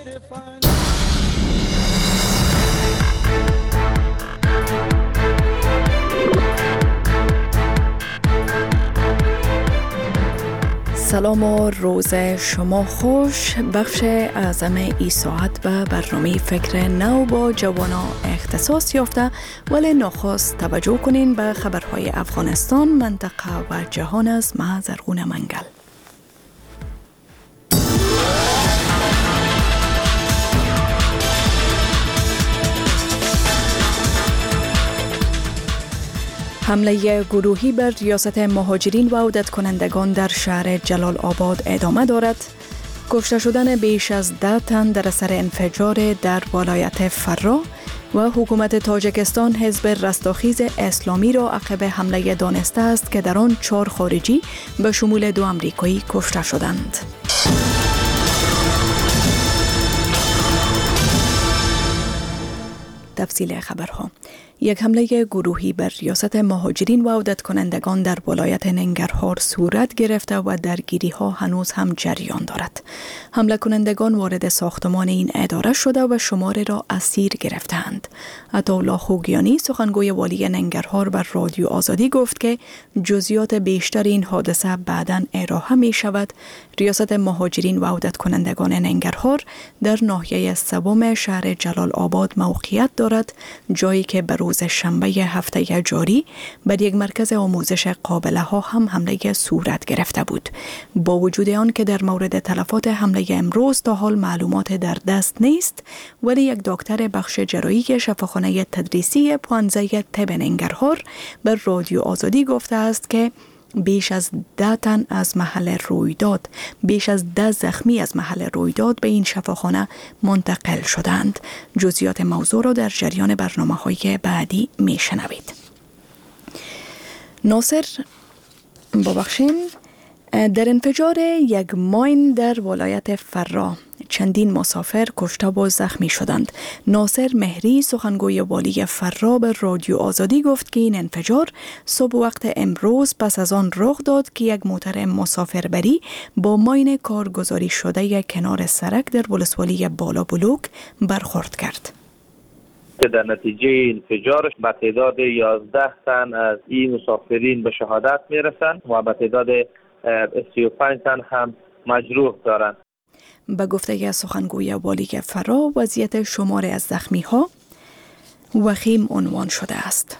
سلام و روز شما خوش. بخش اعظم ای ساعت به برنامه فکر نو با جوانا اختصاص یافته، ولی نخست توجه کنین به خبرهای افغانستان، منطقه و جهان از ما زرغون منگل. حمله گروهی بر ریاست مهاجرین و عودت کنندگان در شهر جلال آباد ادامه دارد. کشته شدن بیش از 10 تن در اثر انفجار در ولایت فرا و حکومت تاجیکستان حزب رستاخیز اسلامی را عقب حمله دانسته است که در آن 4 خارجی به شمول 2 امریکایی کشته شدند. تفصیل خبرها. یک حمله گروهی بر ریاست مهاجرین و عودت کنندگان در ولایت ننگرهار صورت گرفته و درگیری ها هنوز هم جریان دارد. حمله کنندگان وارد ساختمان این اداره شده و شماره را اسیر گرفتند. عطاالله خوگیانی سخنگوی والی ننگرهار بر رادیو آزادی گفت که جزئیات بیشتر این حادثه بعداً ارائه می شود. ریاست مهاجرین و عودت کنندگان ننگرهار در ناحیه سوم شهر جلال آباد موقعیت دارد، جایی که به روز شنبه هفته جاری بر یک مرکز آموزش قابله ها هم حمله صورت گرفته بود. با وجود آن که در مورد تلفات حمله امروز تا حال معلومات در دست نیست، ولی یک دکتر بخش جراحی شفاخانه تدریسی پانزه طب ننگرهار بر رادیو آزادی گفته است که بیش از 10 تن از محل رویداد، بیش از 10 زخمی از محل رویداد به این شفاخانه منتقل شدند. جزئیات موضوع را در جریان برنامه‌های بعدی میشنوید. ناصر در انفجار یک ماین در ولایت فرا چندین مسافر کشته و زخمی شدند. ناصر مهری سخنگوی والی فرا به رادیو آزادی گفت که این انفجار صبح وقت امروز پس از آن رخ داد که یک موتر مسافربری با ماین کارگزاری شده کنار سرک در ولسوالی بالا بلوک برخورد کرد. در نتیجه انفجارش به تعداد 11 تن از این مسافرین به شهادت میرسند و به تعداد 35 تن هم مجروح دارند. به گفته سخنگوی والی فرا وضعیت شمار از زخمی ها وخیم عنوان شده است.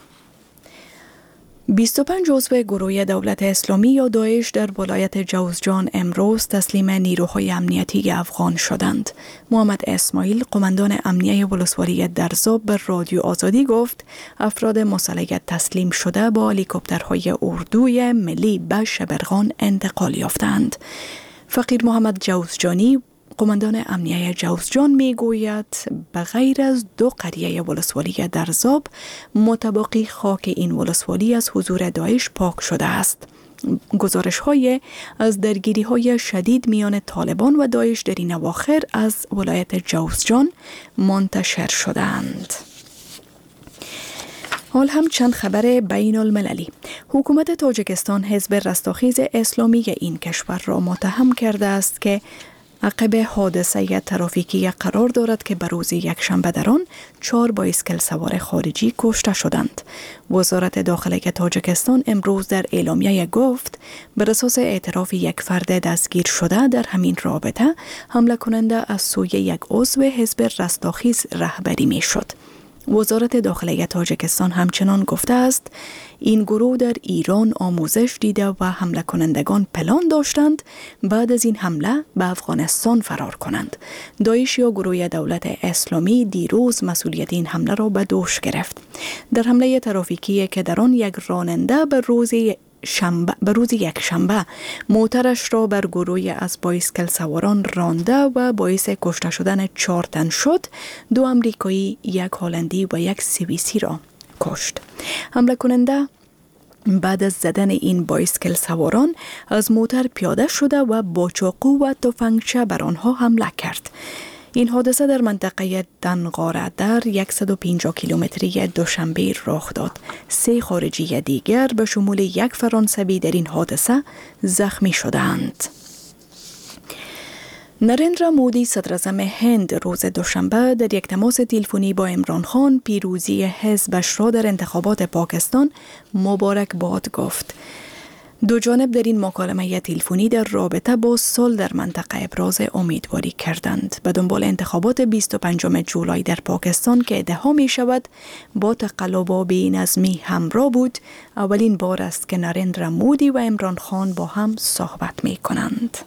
25 عضو گروه دولت اسلامی یا داعش در ولایت جوزجان امروز تسلیم نیروهای امنیتی افغان شدند. محمد اسماعیل قماندان امنیه ولسوالی درزاب به رادیو آزادی گفت افراد مسلح تسلیم شده با هلیکوپترهای اردوی ملی به شبرغان انتقال یافتند. فقیر محمد جوزجانی قماندان امنیه جوزجان می گوید به غیر از 2 قریه ولسوالی درزاب متباقی خاک این ولسوالی از حضور داعش پاک شده است. گزارش های از درگیری های شدید میان طالبان و داعش در این اواخر از ولایت جوزجان منتشر شدند. حال هم چند خبر بین المللی. حکومت تاجیکستان حزب رستاخیز اسلامی این کشور را متهم کرده است که عقب حادثه ترافیکی قرار دارد که به روز یکشنبه در آن 4 بایسکل سوار خارجی کشته شدند. وزارت داخله تاجیکستان امروز در اعلامیه گفت بر اساس اعتراف یک فرد دستگیر شده در همین رابطه حمله کننده از سوی یک عضو حزب رستاخیز رهبری می شد. وزارت داخله تاجیکستان همچنان گفته است این گروه در ایران آموزش دیده و حمله کنندگان پلان داشتند بعد از این حمله به افغانستان فرار کنند. داعش یا گروه دولت اسلامی دیروز مسئولیت این حمله را به دوش گرفت. در حمله ترافیکی که در آن یک راننده به روز یکشنبه موترش را بر گروهی از بایسکل سواران رانده و باعث کشته شدن 4 تن شد، 2 امریکایی، 1 هلندی و 1 سوئیسی را کشت. حمله کننده بعد از زدن این بایسکل سواران از موتر پیاده شده و با چاقو و تفنگچه بر آنها حمله کرد. این حادثه در منطقه دنقاره در 150 کیلومتری دوشنبه رخ داد. 3 خارجی دیگر به شمول 1 فرانسوی در این حادثه زخمی شدند. نریندرا مودی صدر اعظم هند روز دوشنبه در یک تماس تلفنی با عمران خان پیروزی حزبش را در انتخابات پاکستان مبارک باد گفت. دو جانب در این مکالمه تلفنی در رابطه با صلح در منطقه ابراز امیدواری کردند. به دنبال انتخابات 25 جولای در پاکستان که ادعا می شود با تقلب و بی‌نظمی همراه بود، اولین بار است که نریندرا مودی و عمران خان با هم صحبت می کنند.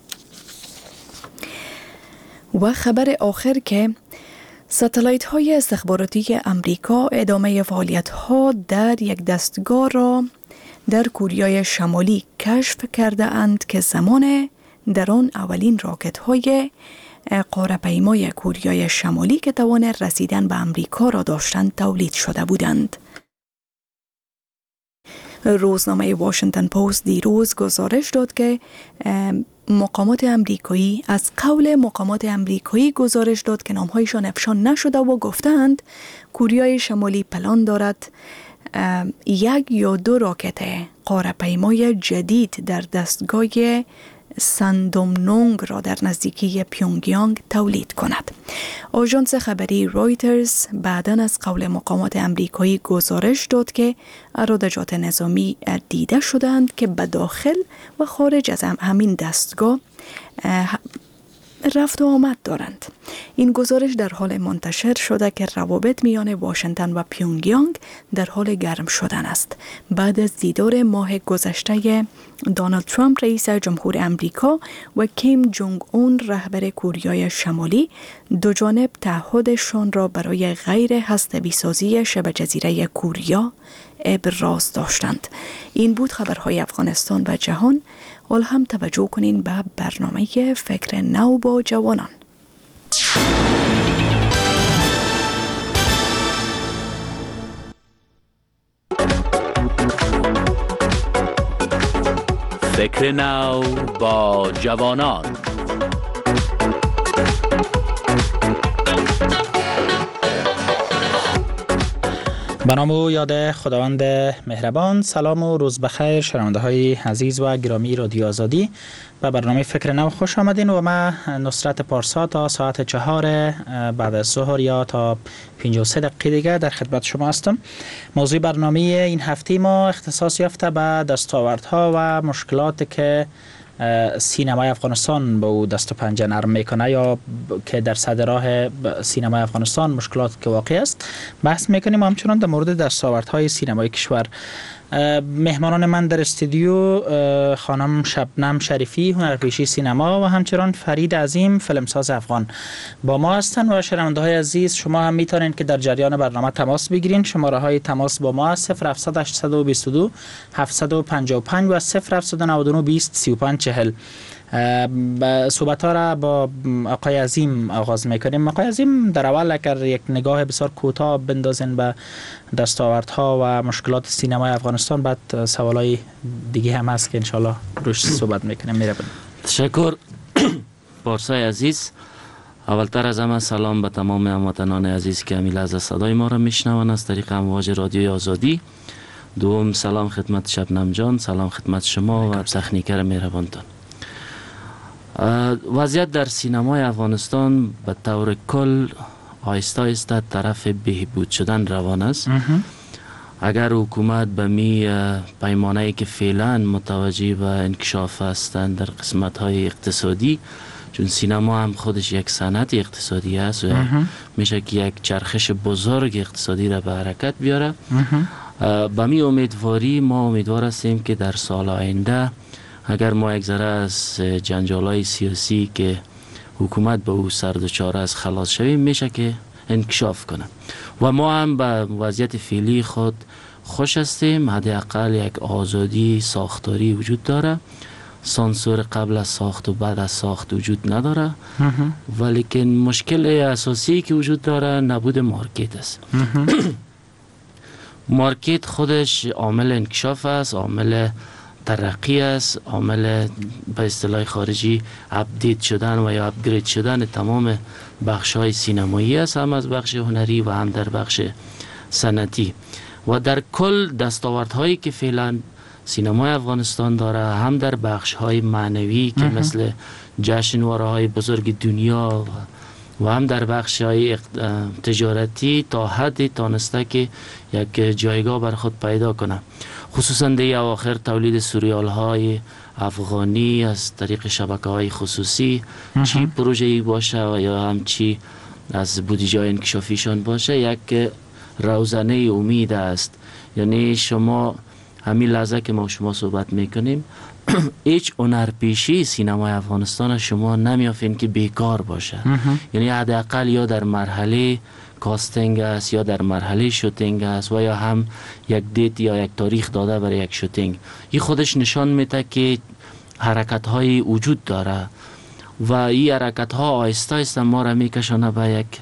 و خبر آخر که ساتلایت های استخباراتی امریکا ادامه فعالیت ها در یک دستگاه را در کوریای شمالی کشف کرده اند که زمان در آن اولین راکت های قاره‌پیمای کوریای شمالی که توان رسیدن به امریکا را داشتند تولید شده بودند. روزنامه واشنگتن پست دیروز گزارش داد که مقامات امریکایی از قول مقامات امریکایی گزارش داد که نامهایشان افشا نشده و گفتند کوریای شمالی پلان دارد یک یا دو راکت قاره‌پیمای جدید در دستگاه ساندومنونگ را در نزدیکی پیونگیانگ تولید کند. آژانس خبری رایترز بعداً از قول مقامات امریکایی گزارش داد که ارادجات نظامی دیده شدند که به داخل و خارج از همین دستگاه رفت و آمد دارند. این گزارش در حال منتشر شده که روابط میان واشنگتن و پیونگیانگ در حال گرم شدن است. بعد از دیدار ماه گذشته دونالد ترامپ رئیس جمهور امریکا و کیم جونگ اون رهبر کوریای شمالی دو جانب تعهدشان را برای غیر هسته‌ای سازی شبه جزیره کوریا ابراز داشتند. این بود خبرهای افغانستان و جهان. حال هم توجه کنین به برنامه فکر نو با جوانان. فکر نو با جوانان. به نام و یاد خداوند مهربان. سلام و روز بخیر شنونده های عزیز و گرامی رادیو آزادی. به برنامه فکر نو خوش آمدین و من نصرت پارسا تا ساعت 4 بعد از ظهر یا تا 53 دقیقه دیگه در خدمت شما هستم. موضوع برنامه این هفته ما اختصاص یافته به دستاوردها و مشکلات که سینمای افغانستان به او دست و پنجه نرم میکنه یا که در صدر راه سینمای افغانستان مشکلات که واقع است بحث میکنیم. همچنان در مورد دستاوردهای سینمای کشور مهمانان من در استودیو خانم شبنم شریفی هنرپیشه سینما و همچنان فرید عظیم فیلمساز افغان با ما هستند. و شنونده های عزیز شما هم میتونید که در جریان برنامه تماس بگیرین. شماره های تماس با ما 0700 822 755 و 0799 20 35 40. صحبت ها را با آقای عظیم آغاز میکنیم. آقای عظیم در اول اگر یک نگاه بسیار کوتاه بندازین به دستاوردها و مشکلات سینمای افغانستان، بعد سوالای دیگه هم هست که انشالله روش صحبت میکنیم. میره بند. تشکر پارسای عزیز. اولتر از همه سلام به تمام هموطنان عزیز که همی لحظه صدای ما را میشنوند از طریق امواج رادیوی آزادی. دوم سلام خدمت شبنم جان، سلام خدمت شما و تکنیکر مهربانتان. وضعیت در سینمای افغانستان به طور کل آهسته آهسته طرف بهبود شدن روان است. اگر حکومت به می پیمانه‌ای که فعلا متوجه به انکشاف هستند در قسمت‌های اقتصادی، چون سینما هم خودش یک صنعت اقتصادی است و میشه که یک چرخش بزرگ اقتصادی را به حرکت بیاره، به می امیدواری ما امیدوار هستیم که در سال آینده اگر ما یک ذره از جنجال‌های سیاسی که حکومت به او سر دچار است خلاص شویم، میشه که انکشاف کنه و ما هم به وضعیت فعلی خود خوش هستیم. حداقل یک آزادی ساختاری وجود داره، سانسور قبل از ساخت و بعد از ساخت وجود نداره، ولیکن مشکل اساسی که وجود داره نبود مارکت است. مارکت خودش عامل انکشاف است، عامل ترقی است، عامل به اصطلاح خارجی اپدیت شدن و یا اپگرید شدن تمام بخش‌های سینمایی است، هم از بخش هنری و هم در بخش صنعتی. و در کل دستاوردهایی که فعلا سینمای افغانستان داره، هم در بخش های معنوی که مثل جشنواره های بزرگ دنیا و هم در بخش های تجارتی تا حدی تانسته که یک جایگاه بر خود پیدا کنه. خصوصا در اواخر تولید سریال های افغانی از طریق شبکه های خصوصی، چی پروژه‌ای باشه و یا هم چی از بودجه انکشافیشان باشه، یک روزنه امید است. یعنی شما همین لحظه که ما شما صحبت میکنیم هیچ هنرپیشی سینمای افغانستان شما نمیافین که بیکار باشه. یعنی حداقل یا در مرحله کاستینگ است یا در مرحله شوتینگ است و یا هم یک دیت یا یک تاریخ داده برای یک شوتینگ. این خودش نشان میده که حرکت های وجود داره و این حرکت ها آهسته آهسته ما را میکشانه به یک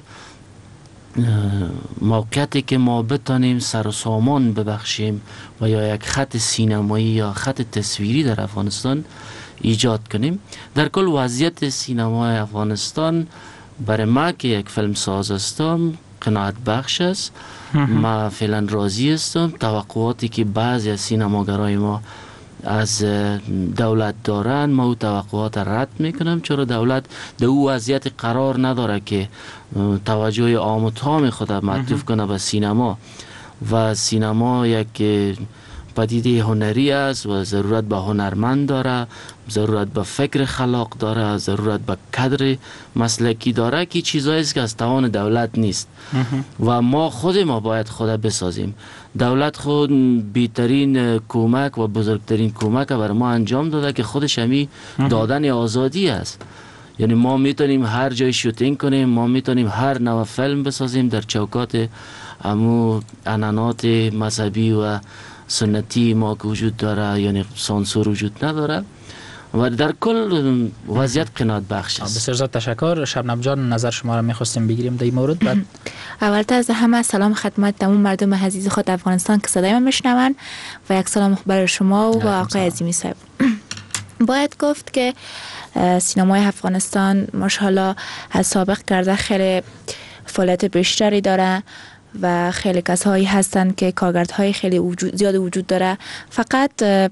موقعیتی که ما بتانیم سر و سامان ببخشیم و یا یک خط سینمایی یا خط تصویری در افغانستان ایجاد کنیم. در کل وضعیت سینمای افغانستان برای ما که یک فیلم ساز هستم قناعت بخش است. ما فعلا راضی هستم. توقعاتی که بعضی از سینماگرای ما از دولت دارن، ما او توقعات رد میکنم، چرا دولت در او وضعیت قرار نداره که توجه عام و تام خود معطوف کنه به سینما و سینما یک پدیده هنری است و ضرورت به هنرمند داره، ضرورت به فکر خلاق داره، ضرورت به کادر مسلکی داره که چیزایی است که از توان دولت نیست و ما باید خود بسازیم. دولت خود بیترین کمک و بزرگترین کمک بر ما انجام داده که خودش همی دادن آزادی است. یعنی ما میتونیم هر جای شوتینگ کنیم، ما میتونیم هر نوع فیلم بسازیم در چوکات امو عنعنات مذهبی و سنتی ما که وجود داره، یعنی سانسور وجود نداره و در کل وضعیت قناعت بخش است. بسیار زیاد تشکر. شبنم جان، نظر شما را میخواستیم بگیریم در این مورد. بعد اولتر از همه سلام خدمت تمام مردم عزیز خود افغانستان که صدای من میشنون و یک سلام برای شما و آقای عظیمی صاحب. باید گفت که سینمای افغانستان ماشاءالله از سابق کرده خیلی فعالیت بیشتری داره و خیلی کسایی هستند که کارگردهای خیلی زیاد وجود داره. فقط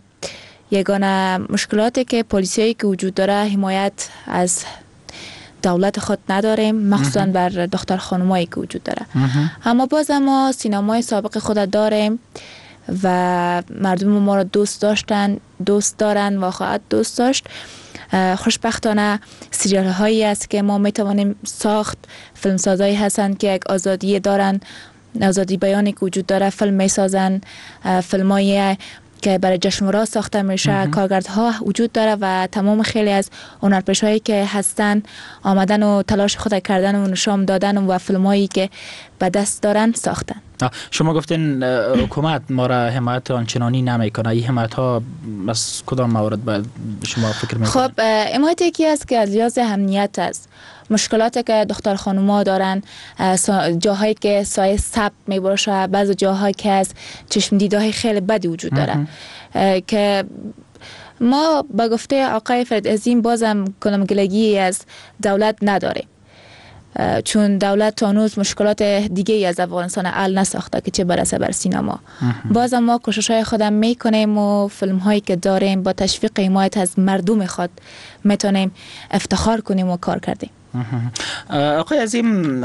یگانه مشکلاتی که پلیسیایی که وجود داره حمایت از دولت خود نداریم، مخصوصا بر دختر خانمایی که وجود داره. اما باز ما سینمای سابق خود داریم و مردم ما را دوست دارن و خواهد دوست داشت. خوشبختانه سریال هایی است که ما میتوانیم ساخت، فیلمسازایی هستند که یک آزادی دارن، آزادی بیانی که وجود داره، فیلم میسازن، فیلمایی که برای جشنواره ساخته میشه، کارگردها وجود داره و تمام خیلی از هنرپیشهایی که هستن آمدن و تلاش خود کردن و نشان دادن و فیلمایی که به دست دارن ساختن. شما گفتین حکومت ما را حمایت آنچنانی نمیکنه. این حمایت ها از کدام موارد باید شما فکر میکنید؟ خب حمایت یکی است که از لحاظ امنیت است. مشکلاتی که دختر خانوما دارن، جاهایی که سایه ثبت میباشه، بعضی جاهایی که از چشم دیدهای خیلی بدی وجود داره که ما با گفته آقای فرید عظیم بازم کلمگلگی از دولت نداریم، چون دولت تا هنوز مشکلات دیگه ای از افغانستان حل نساخته که چه برسه بر سینما. بازم ما کوشش های خودم میکنیم و فیلم هایی که داریم با تشویق حمایت از مردم خود میتونیم افتخار کنیم و کار کردیم. آقای عظیم،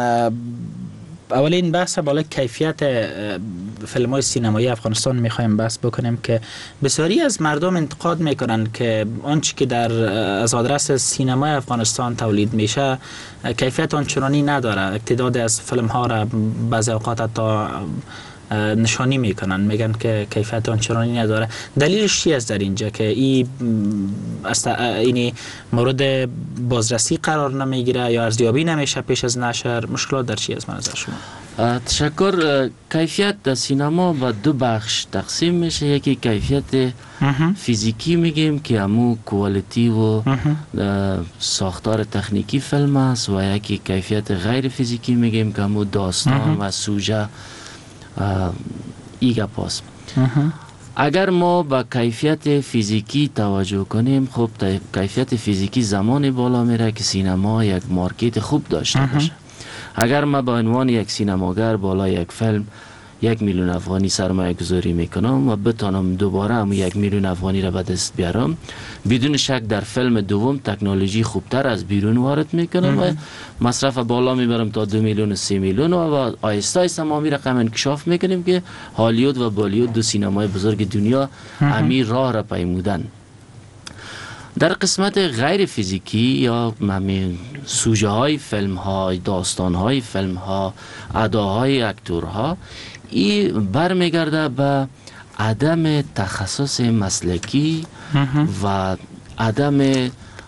اولین بحث بالا کیفیت فیلم های سینمایی افغانستان میخوایم بحث بکنیم که بسیاری از مردم انتقاد میکنن که آنچه که از آدرس سینمای افغانستان تولید میشه کیفیت آنچنانی نداره. تعداد از فیلم ها را بعضی اوقات حتی نشانی میکنن، میگن که کیفیت آنچنانی نداره. دلیلش چی است در اینجا که این مورد بازرسی قرار نمیگیره یا ارزیابی نمیشه پیش از نشر؟ مشکلات در چی است به نظر شما؟ تشکر. کیفیت در سینما با دو بخش تقسیم میشه. یکی کیفیت فیزیکی میگیم که همون کوالیتی و ساختار تکنیکی فیلم است و یکی کیفیت غیر فیزیکی میگیم که همون داستان و سوژه ایگا پاس. اگر ما با کیفیت فیزیکی توجه کنیم، خب کیفیت فیزیکی زمان بالا میره که سینما یک مارکت خوب داشته باشه. اگر ما با عنوان یک سینماگر بالا یک فیلم 1 میلیون افغانی سرمایه گذاری میکنم و بتانم دوباره هم 1 میلیون افغانی را به دست بیارم، بدون شک در فیلم دوم تکنولوژی خوبتر از بیرون وارد میکنم و مصرف بالا میبرم تا 2 میلیون و 3 میلیون و آیسته آیسته ما می رقم انکشاف میکنیم که هالیوود و بالیوود دو سینمای بزرگ دنیا همین راه را پیمودن. در قسمت غیر فیزیکی یا سوژه های فیلم ها، داستان های فیلم ها، اداهای اکتورها، این برمیگرده به عدم تخصص مسلکی و عدم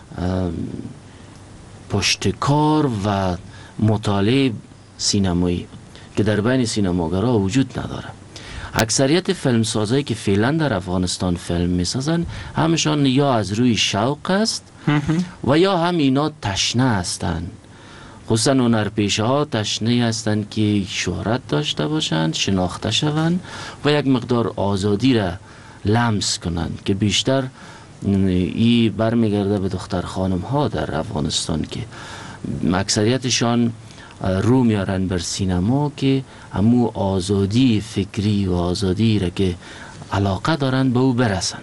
پشتکار و مطالعه سینمایی که در بین سینماگرها وجود نداره. اکثریت فیلمسازایی که فعلا در افغانستان فیلم میسازن همشان یا از روی شوق است و یا هم اینا تشنه هستند. خصوصا هنرپیشه ها تشنه هستند که شهرت داشته باشند، شناخته شوند و یک مقدار آزادی را لمس کنند که بیشتر ای برمیگرده به دختر خانم ها در افغانستان که اکثریتشان رو میارن بر سینما که همو آزادی فکری و آزادی را که علاقه دارن به او برسن.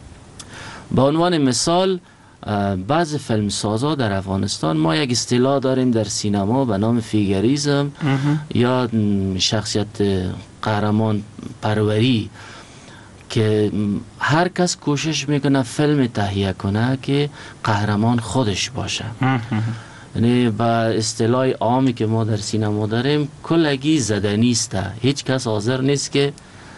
به عنوان مثال بعض فیلمسازا در افغانستان ما یک اصطلاح داریم در سینما به نام فیگریزم یا شخصیت قهرمان پروری که هر کس کوشش میکنه فیلم تهیه کنه که قهرمان خودش باشه. یعنی با اصطلاح عامی که ما در سینما داریم کلگی زدنی است، هیچ کس حاضر نیست که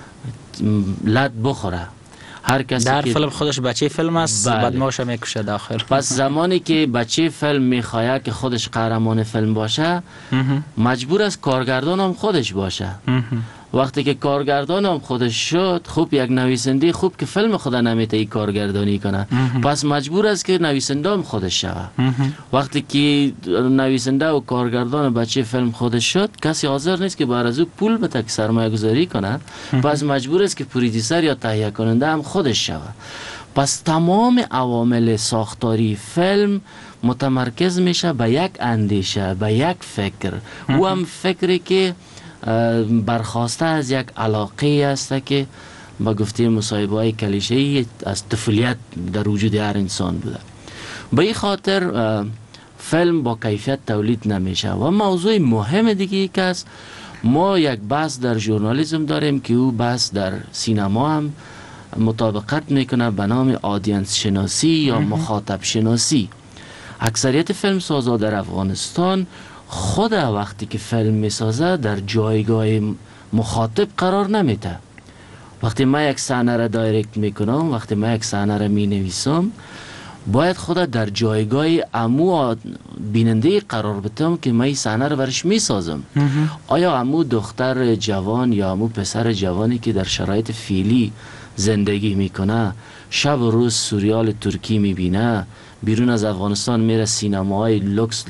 لط بخوره. هر کسی در که فیلم خودش بچه فیلم است بدماش میکشه داخل. پس زمانی که بچه فیلم میخواد که خودش قهرمان فیلم باشه مجبور است کارگردان هم خودش باشه. وقتی که کارگردان هم خودش شد، خوب یک نویسنده خوب که فیلم خود نمیتونه کارگردانی کنه پس مجبور است که نویسنده هم خودش شود. وقتی که نویسنده و کارگردان بچه فیلم خودش شد، کسی حاضر نیست که بر از او پول بده که سرمایه گذاری کنه، پس مجبور است که پرودیوسر یا تهیه کننده هم خودش شود. پس تمام عوامل ساختاری فیلم متمرکز میشه به یک اندیشه، به یک فکر. او هم فکری که برخواسته از یک علاقه است که با گفته مصاحبه های کلیشه‌ای از طفولیت در وجود هر انسان بوده. به این خاطر فیلم با کیفیت تولید نمیشه. و موضوع مهم دیگه که است، ما یک بحث در ژورنالیسم داریم که او بحث در سینما هم مطابقت میکنه به نام آدینس شناسی یا مخاطب شناسی. اکثریت فیلم سازا در افغانستان خود وقتی که فیلم میسازه در جایگاه مخاطب قرار نمیده. وقتی من یک صحنه را دایرکت میکنم، وقتی من یک صحنه را مینویسم، باید خود در جایگاه امو بیننده قرار بدم که من این صحنه را برش میسازم. آیا امو دختر جوان یا امو پسر جوانی که در شرایط فعلی زندگی میکنه، شب و روز سریال ترکی میبینه، بیرون از افغانستان میره سینماهای لوکس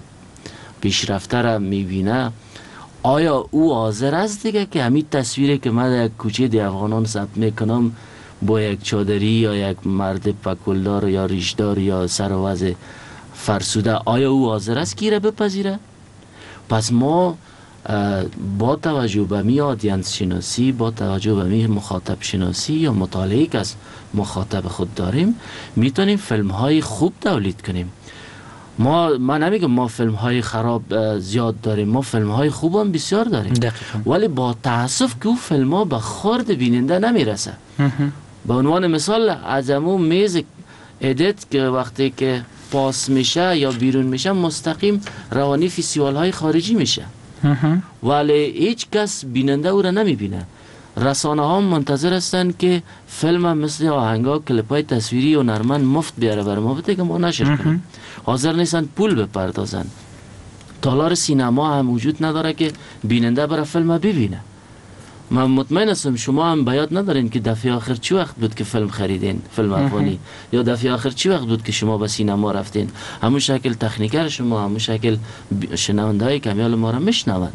پیشرفته را میبینه، آیا او حاضر است دیگه که همین تصویری که من در یک کوچه دی افغانان ثبت میکنم با یک چادری یا یک مرد پکولدار یا ریشدار یا سروز فرسوده، آیا او حاضر است که را بپذیره؟ پس ما با توجه به می آدینس شناسی، با توجه به می مخاطب شناسی یا مطالعه که از مخاطب خود داریم، میتونیم فیلم های خوب تولید کنیم. من نمیگم ما فیلم های خراب زیاد داریم، ما فیلم های خوب هم بسیار داریم دقیقا. ولی با تاسف که اون فیلم ها به خورد بیننده نمیرسه. به عنوان مثال از همون میز ادیت که وقتی که پاس میشه یا بیرون میشه مستقیم روانی فیستیوال های خارجی میشه ولی هیچ کس بیننده او را نمیبینه. رسانه ها منتظر هستند که فیلم هم مثل آهنگا کلیپ های تصویری و نرمن مفت بیاره بر ما بده که ما نشر کنیم. حاضر نیستن پول بپردازن. تالار سینما هم وجود نداره که بیننده برای فیلم ببینه. من مطمئن هستم شما هم بیاد ندارین که دفعه آخر چی وقت بود که فیلم خریدین، فیلم افغانی، یا دفعه آخر چی وقت بود که شما به سینما رفتین. همون شکل تکنیکر شما، همون شکل شنونده های کمیال ما را میشنون.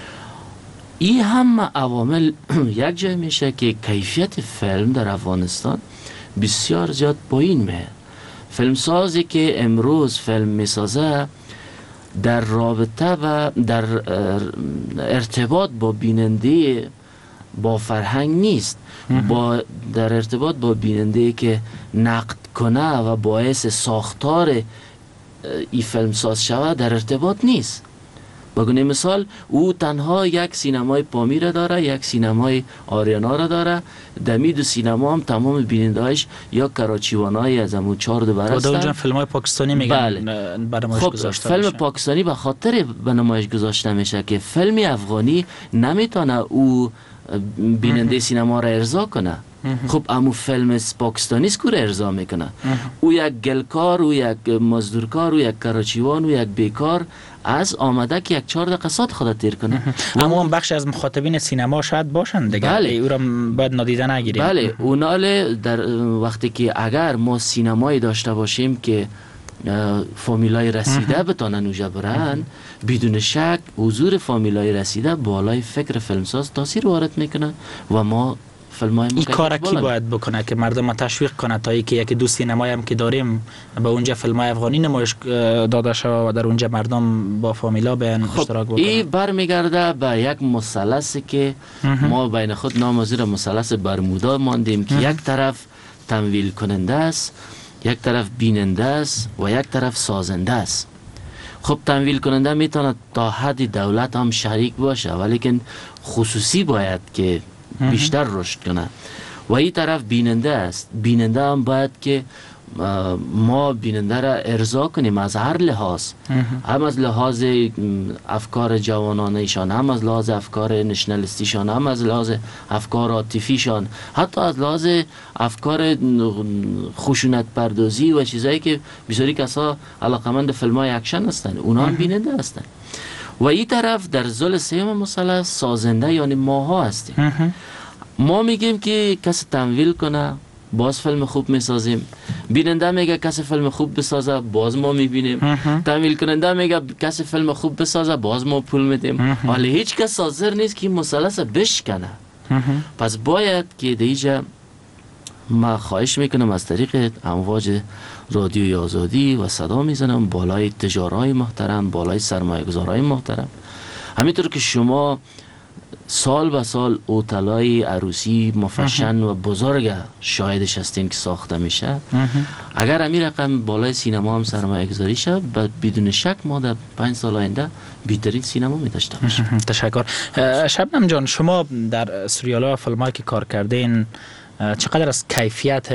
این هم عوامل یک جای میشه که کیفیت فیلم در افغانستان بسیار زیاد پایین میه. فیلمسازی که امروز فیلم میسازه در رابطه و در ارتباط با بیننده با فرهنگ نیست، با در ارتباط با بیننده که نقد کنه و باعث ساختار این فیلم ساز شود در ارتباط نیست. بگونه مثال او تنها یک سینمای پامیر داره، یک سینمای آریانا را داره. دمی دو سینما هم تمام بینندهایش یا کراچیوانای از همون 4 دوباره هستن. اونجا فیلم‌های پاکستانی میگن به نمایش گذاشته فیلم پاکستانی به خاطر به نمایش گذاشته میشه که فیلم افغانی نمیتونه او بیننده سینما را ارضا کنه. خب امو فیلم پاکستانی سکور ارضا میکنه. او یک گلکار، او یک مزدورکار، او یک کراچیوان، او یک بیکار از آمده که یک 4 دقیقه ساعت خود تیر کنه. اما هم بخش از مخاطبین سینما شاید باشن دیگه. بله. او را باید نادیده نگیریم. بله، اوناله در وقتی که اگر ما سینمایی داشته باشیم که فامیلای رسیده بتانن اوجا برن، بدون شک حضور فامیلای رسیده بالای فکر فیلمساز تاثیر وارد میکنه و ما این کار کی باید بکنه که مردم تشویق کنه تا اینکه یکی دو سینمایی هم که داریم به اونجا فیلم‌های افغانی نمایش داده شود و در اونجا مردم با فامیلا بیان اشتراک بکنن؟ این برمیگرده به یک مثلثی که ما بین خود نام از مثلث برمودا ماندیم که یک طرف تمویل کننده است، یک طرف بیننده است و یک طرف سازنده است. خب تمویل کننده میتونه تا حد دولت هم شریک باشه، ولیکن خصوصی باید که بیشتر رشد کنه. و این طرف بیننده است. بیننده هم باید که ما بیننده را ارضا کنیم از هر لحاظ، هم از لحاظ افکار جوانانشان، هم از لحاظ افکار نشنالیستیشان، هم از لحاظ افکار عاطفیشان، حتی از لحاظ افکار خشونت پردازی و چیزایی که بسیاری کسا علاقمند فیلم‌های اکشن هستند، اونا هم بیننده هستند. و این طرف در زل سوم مثلث سازنده یعنی ماها هستیم. ما میگیم که کسی تمویل کنه باز فیلم خوب میسازیم، بیننده میگه کسی فیلم خوب بسازه باز ما میبینیم، تمویل کننده میگه کسی فیلم خوب بسازه باز ما پول میدیم، ولی هیچ کس حاضر نیست که این مثلث بشکنه. پس باید که دیجا ما خواهش میکنم از طریق امواج رادیوی آزادی و صدا میزنم بالای تجارهای محترم، بالای سرمایه گذارهای محترم، همینطور که شما سال به سال اوتلای عروسی مفشن و بزرگ شاهدش هستین که ساخته میشه، اگر همین رقم بالای سینما هم سرمایه گذاری شه، بدون شک ما در 5 سال آینده بهترین سینما می داشته باشیم. تشکر. شبنم جان، شما در سریال ها و فیلم هایی که کار کردین چقدر از کیفیت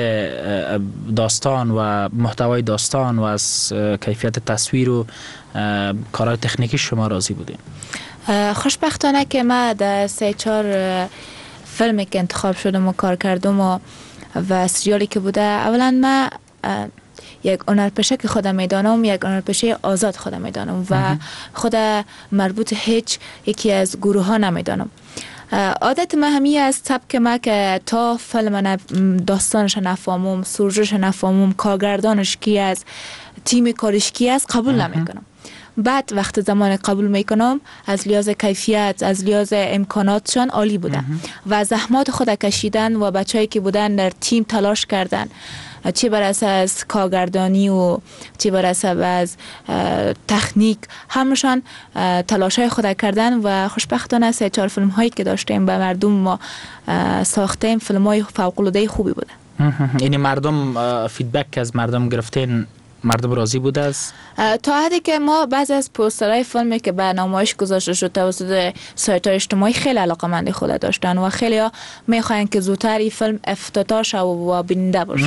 داستان و محتوای داستان و از کیفیت تصویر و کارهای تکنیکی شما راضی بودین؟ خوشبختانه که ما در 3-4 فیلمی که انتخاب شدم و کار کردم و سریالی که بوده، اولا ما یک هنرپیشه که خودم میدانم، یک هنرپیشه آزاد خودم میدانم و خود مربوط هیچ یکی از گروه ها نمیدانم. عادت ما همی از سبک ما که تا فیلم داستانش نفهمم، سروشش نفهمم، کارگردانش کی است، تیم کارش کی است قبول نمیکنم. بعد وقت زمان قبول میکنم از لحاظ کیفیت، از لحاظ امکاناتشان عالی بودن و زحمات خود کشیدن و بچه‌ای که بودن در تیم تلاش کردن، چه بر اساس کارگردانی و چه بر اساس تکنیک، همشان تلاشای خود کردن و خوشبختانه 3-4 فیلم هایی که داشتیم به مردم ما ساختیم فیلم های فوق العاده خوبی بوده. یعنی مردم فیدبک از مردم گرفتین، مردم راضی بوده است؟ تا حدی که ما بعضی از پوسترهای فیلمی که به نمایش گذاشته شد توسط سایت‌های اجتماعی خیلی علاقه‌مندی خود داشتن و خیلی ها میخواین که زودتر این فیلم افتتاح شود و بیننده باشه.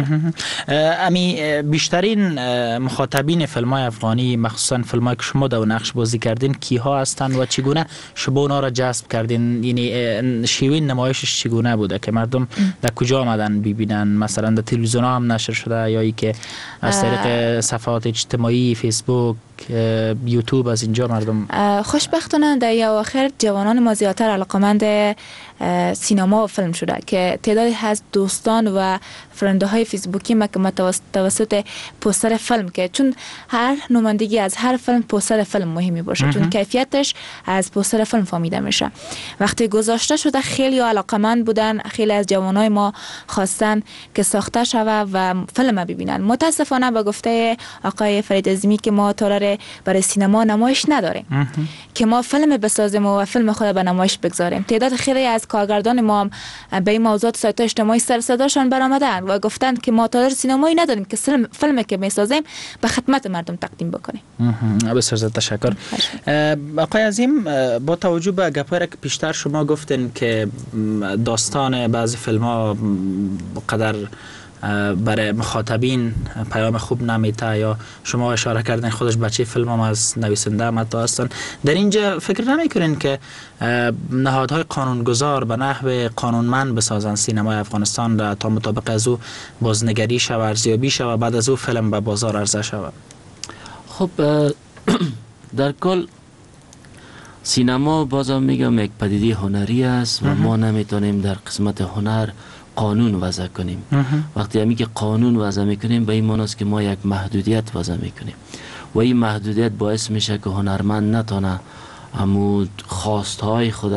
امی بیشترین مخاطبین فیلم‌های افغانی، مخصوصا فیلم‌هایی که شما در نقش بازی کردین، کیها هستند و چگونه شما اونا را جذب کردین؟ یعنی شیوه نمایشش چگونه بوده که مردم در کجا آمدن ببینن؟ مثلا در تلویزیون هم نشر شده یا ای که از طریق صفحات اجتماعی، فیسبوک، یوتیوب از اینجا مردم؟ خوشبختانه در اواخر جوانان ما زیادتر علاقمند سینما و فیلم شده که تعدادی از دوستان و فرنده های فیسبوکی ما که توسط پوستر فیلم، که چون هر نمایندگی از هر فیلم پوستر فیلم مهمی باشه چون کیفیتش از پوستر فیلم فهمیده میشه، وقتی گذاشته شده خیلی علاقمند بودن، خیلی از جوانای ما خواستن که ساخته شود و فیلم ببینن. متاسفانه به گفته آقای فرید عظیمی که ما تالار نداره برای سینما نمایش نداریم که ما فیلم بسازیم و فیلم خود به نمایش بگذاریم. تعداد خیلی از کارگردان ما هم به این موضوعات سایت اجتماعی سر صداشان برآمدن و گفتند که ما تئاتر سینمایی نداریم که فیلمی که میسازیم به خدمت مردم تقدیم بکنیم. بسیار زیاد تشکر. آقای عظیم، با توجه به گپایی که پیشتر شما گفتین که داستان بعضی فیلم‌ها قدر برای مخاطبین پیام خوب نمیته یا شما اشاره کردین خودش بچه فیلم هم از نویسنده هم حتی هستن، در اینجا فکر نمی‌کنین که نهادهای قانونگذار به نحو قانونمند بسازن سینمای افغانستان را تا مطابق از او بازنگری شود، ارزیابی شود، بعد از او فیلم به بازار عرضه شود؟ خب در کل سینما بازم میگم یک پدیده هنری است و ما نمیتونیم در قسمت هنر قانون وضع کنیم. وقتی همی که قانون وضع میکنیم به این معنی است که ما یک محدودیت وضع میکنیم و این محدودیت باعث میشه که هنرمند نتونه امو خواستهای خود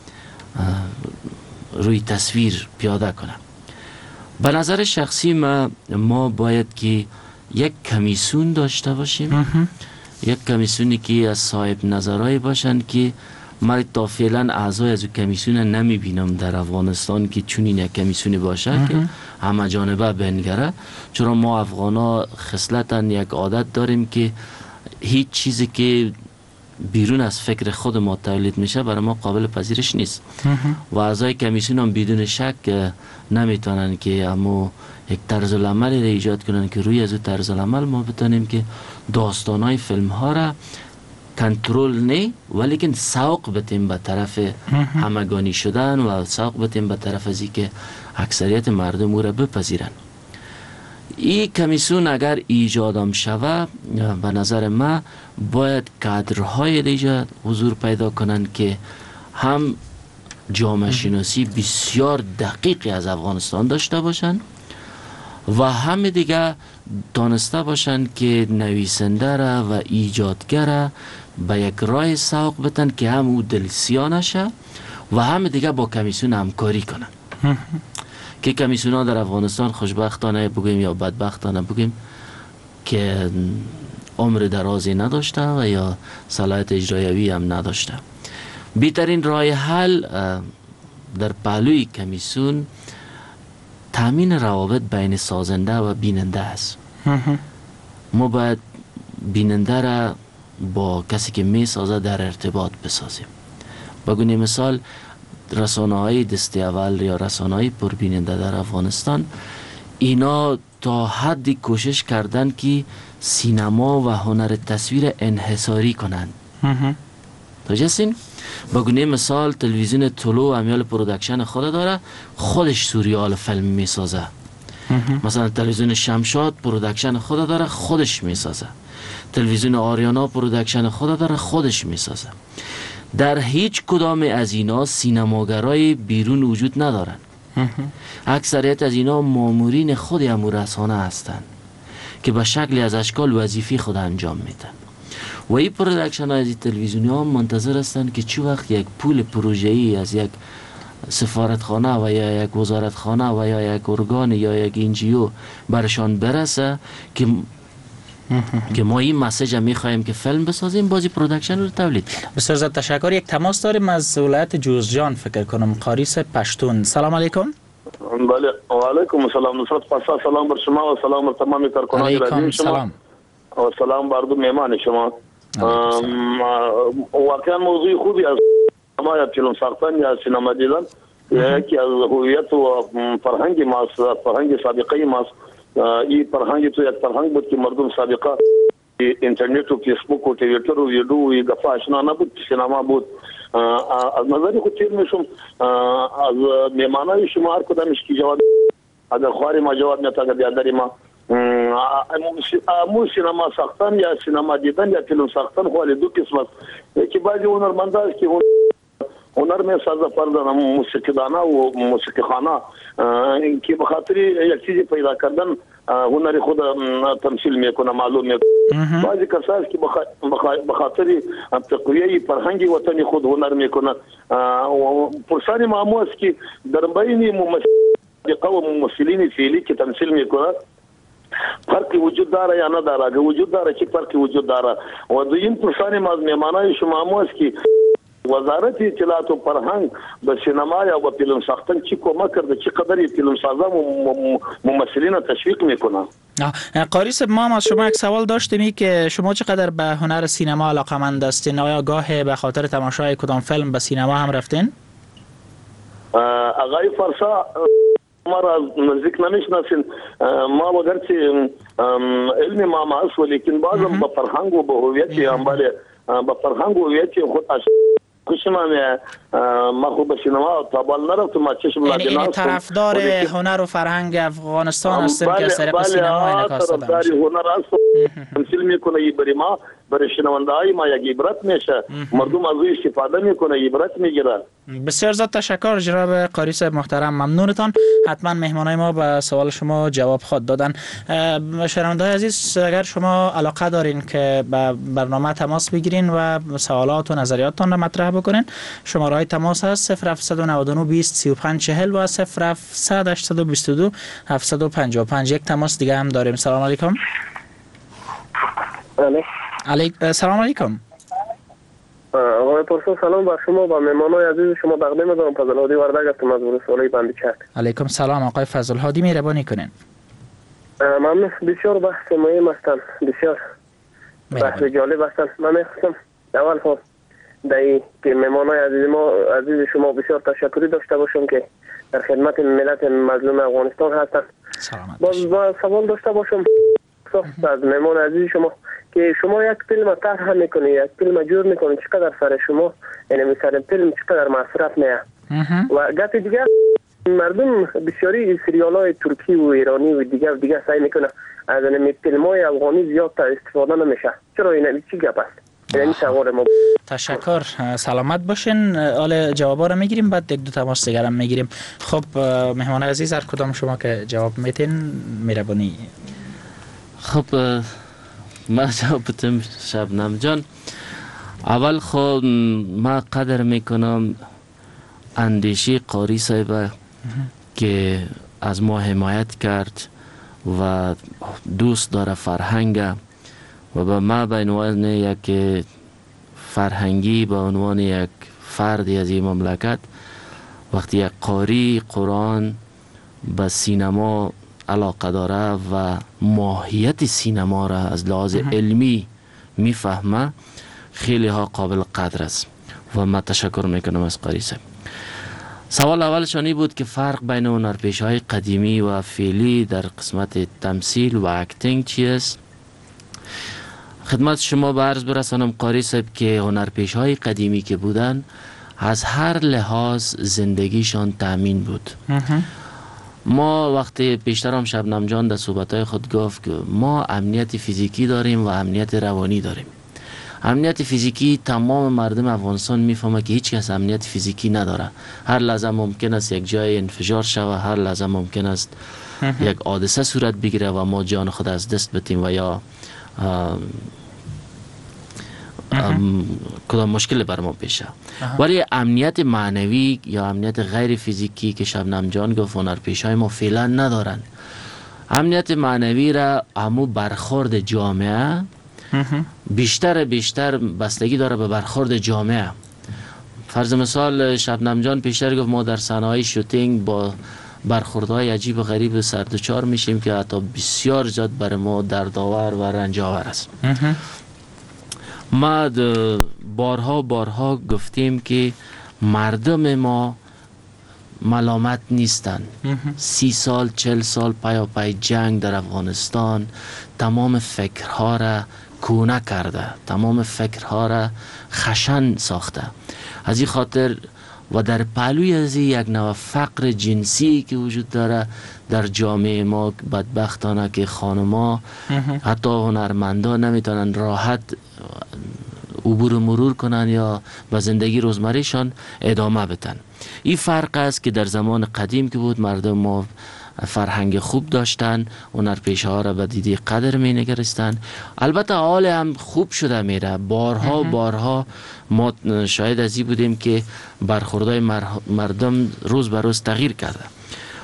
روی تصویر پیاده کنه. به نظر شخصی ما باید که یک کمیسیون داشته باشیم، یک کمیسیونی که از صاحب نظرهای باشن که من تا فعلا اعضای از کمیسیون نمی بینم در افغانستان که چونین یک کمیسیونی باشه که همه جانبه بنگره، چرا ما افغانا خصلتاً یک عادت داریم که هیچ چیزی که بیرون از فکر خود ما تولید میشه برای ما قابل پذیرش نیست و اعضای کمیسیون هم بدون شک نمیتونن که اما یک طرز العملی را ایجاد کنن که روی از طرز العمل ما بتونیم که داستانهای فیلم ها را کنترل نه ولیکن سوق بتیم به طرف همگانی شدن و سوق بتیم به طرف ازی که اکثریت مردم او را بپذیرن. این کمیسیون اگر ایجادم شود به نظر من باید کادرهای دیگه حضور پیدا کنن که هم جامعه شناسی بسیار دقیقی از افغانستان داشته باشن و هم دیگه دانسته باشن که نویسنده را و ایجادگر را به یک راه سوق بتن که هم او دلسیا نشه و هم دیگه با کمیسیون همکاری کنن که کمیسیون ها در افغانستان خوشبختانه بگیم یا بدبختانه بگیم که عمر درازی نداشته و یا صلاحیت اجرایی هم نداشته. بهترین راه حل در پهلوی کمیسیون تامین روابط بین سازنده و بیننده است. ما باید بیننده را با کسی که می سازه در ارتباط بسازیم. بگونیم مثال رسانه های دست اول یا رسانه های پربیننده در افغانستان اینا تا حدی کوشش کردن که سینما و هنر تصویر انحصاری کنند. توجهستین؟ بگونیم مثال تلویزیون طلوع امیال پرودکشن خود داره، خودش سریال فیلم می سازه. مثلا تلویزیون شمشاد پرودکشن خود داره، خودش می سازه. تلویزیون آریانا پرودکشن خود داره، خودش می سازه. در هیچ کدام از اینا سینماگرای بیرون وجود ندارن. اکثریت از اینا مامورین خود امور رسانه هستند که به شکلی از اشکال وظیفی خود انجام میدن و این پرودکشن های از تلویزیونی ها منتظر هستند که چه وقت یک پول پروژه‌ای از یک سفارتخانه و یا یک وزارتخانه و یا یک ارگان یا یک NGO برشان برسه که ما این مسیج میخوایم که فیلم بسازیم، بازی پرودکشن رو تولید کنیم. بسیار زیاد تشکر. یک تماس داریم از ولایت جوزجان فکر کنم، قاریس پشتون. سلام علیکم. بله و علیکم السلام. نصرت پاسا سلام بر شما و سلام بر تمام کارکنان رادیو شما و سلام بر دو مهمان شما. واقعا موضوع خوبی از ما فیلم ساختن یا سینما دیدن یکی از هویت و فرهنگ ماست، فرهنگ سابقه ماست. این فرهنگ تو یک فرهنگ بود که مردم سابقه اینترنت و فیسبوک و توییتر و ویدیو و گفت آشنا نبود، سینما بود. از نظری خود تیر میشم از میمانای شما هر کدامش که جواب اگر خواری ما جواب نتاگه بیادری ما مو سینما ساختن یا سینما دیدن یا فیلم ساختن خوالی دو قسم است. یکی بعضی هنرمنده است که هنر میں سازا پردن موسیقی دانا و موسیقی خانه که بخاطر یک چیزی پیدا کردن هنر خود تمثیل میکنه، معلوم میکنه. بعضی کسایی که بخاطر تقویه فرهنگی وطنی خود هنر میکنه. پرسانی معمو است که در بین ممثلین و ممثلین فعلی که تمثیل میکنه فرقی وجود داره یا نداره؟ اگه وجود داره چه فرقی وجود داره؟ و دویم پرسان ما از میهمانان شما ما است که وزارت اطلاعات و فرهنگ به سینما یا به فیلم ساختن چی کمک کرده؟ چی قدر فیلم سازا ممثلین تشویق میکنه؟ قاری صاحب، ما هم از شما یک سوال داشتیم که شما چقدر به هنر سینما علاقه‌مند هستین؟ آیا گاه به خاطر تماشای کدام فیلم به سینما هم رفتین؟ آقای فرسا ما را نزدیک نمیشناسین. ما اگرچه علم ما هست ولیکن بازم به فرهنگ و به هویت به فرهنگ و هویت خود کشمان ما خوب به سینما تابال نرفتم. ما چشم یعنی طرفدار هنر و فرهنگ افغانستان هستیم که از طریق سینما انعکاس داده میشه. طرفدار هنر است، تمثیل میکنه. ای برای ما، برای شنونده های ما یک عبرت میشه. مردم از او استفاده میکنه، عبرت میگیره. بسیار زیاد تشکر جناب قاری صاحب محترم، ممنونتان. حتما مهمانای ما به سوال شما جواب خود دادن. شنونده های عزیز، اگر شما علاقه دارین که به برنامه تماس بگیرین و سوالات و نظریاتتان را مطرح بکنین، شماره های تماس هست 0799 20 35 40 و 0722 755. یک تماس دیگه هم داریم. سلام علیکم. سلام علیکم. آقای پرسو سلام بر شما و مهمانای عزیز شما. تقدیم دارم فضل هادی وردگ هستم از ولسوالی بندیچک. علیکم سلام آقای فضل هادی، مهربانی کنین. ممنون. بسیار بحث مهم هستند، بسیار بحث جالب هستند. من میخواستم اول خود دایی که مهمانای عزیز شما بسیار تشکری داشته باشم که در خدمت ملت مظلوم افغانستان هستند. باز سوال داشته باشم از مهمان عزیز شما که شما یک فیلم طرح میکنی، یک فیلم جور میکنی، چقدر سر شما یعنی سر فیلم چقدر مصرف میه؟ و گپ دیگه مردم بسیاری سریال های ترکی و ایرانی و دیگه سعی میکنه از این فیلم های افغانی زیاد استفاده نمیشه. چرا این چی گپ است؟ یعنی سوال ما. تشکر، سلامت باشین. حال جوابا رو میگیریم، بعد یک دو تماس دیگر هم میگیریم. خب مهمان عزیز، هر کدام شما که جواب میتین مهربانی. خب ما جواب بدم شبنم جان. اول خود ما قدر میکنم اندیشه قاری صاحب که از ما حمایت کرد و دوست داره فرهنگ و به ما به عنوان یک فرهنگی، به عنوان یک فردی از این مملکت، وقتی یک قاری قرآن به سینما علاقه داره و ماهیت سینما را از لحاظ علمی میفهمه، خیلی ها قابل قدر است و من تشکر میکنم از قاری صاحب. سوال اولشانی بود که فرق بین هنرپیشه‌های قدیمی و فعلی در قسمت تمثیل و اکتینگ چیست؟ خدمت شما به عرض برسانم قاری صاحب که هنرپیشه‌های قدیمی که بودن از هر لحاظ زندگیشان تأمین بود. ما وقتی پیشتر هم شبنم جان در صحبتهای خود گفت که ما امنیت فیزیکی داریم و امنیت روانی داریم. امنیت فیزیکی تمام مردم افغانستان میفهمه که هیچ کس امنیت فیزیکی نداره. هر لحظه ممکن است یک جای انفجار شود، هر لحظه ممکن است یک حادثه صورت بگیره و ما جان خود از دست بدیم و یا کدام مشکل بر ما پیشه. ولی امنیت معنوی یا امنیت غیر فیزیکی که شبنم جان گفت هنرپیشه‌های ما فعلا ندارن. امنیت معنوی را همو برخورد جامعه بیشتر بستگی داره به برخورد جامعه. فرض مثال شبنم جان پیشتر گفت ما در صحنه‌های شوتینگ با برخوردهای عجیب و غریب سردچار میشیم که حتی بسیار زیاد برای ما دردآور و رنجاور است. ما بارها گفتیم که مردم ما ملامت نیستن. 30 سال 40 سال پای جنگ در افغانستان تمام فکرها را کونه کرده، تمام فکرها را خشن ساخته. از این خاطر و در پهلوی از یک نوع فقر جنسی که وجود داره در جامعه ما، بدبختانه که خانما حتی هنرمندان نمیتونن راحت عبور و مرور کنن یا به زندگی روزمرهشان ادامه بدن. این فرق است که در زمان قدیم که بود مردم ما فرهنگ خوب داشتن، هنرپیشه ها را به دیدی قدر می نگرستن. البته حال هم خوب شده میره. بارها ما شاید از این بودیم که برخوردهای مردم روز به روز تغییر کرده.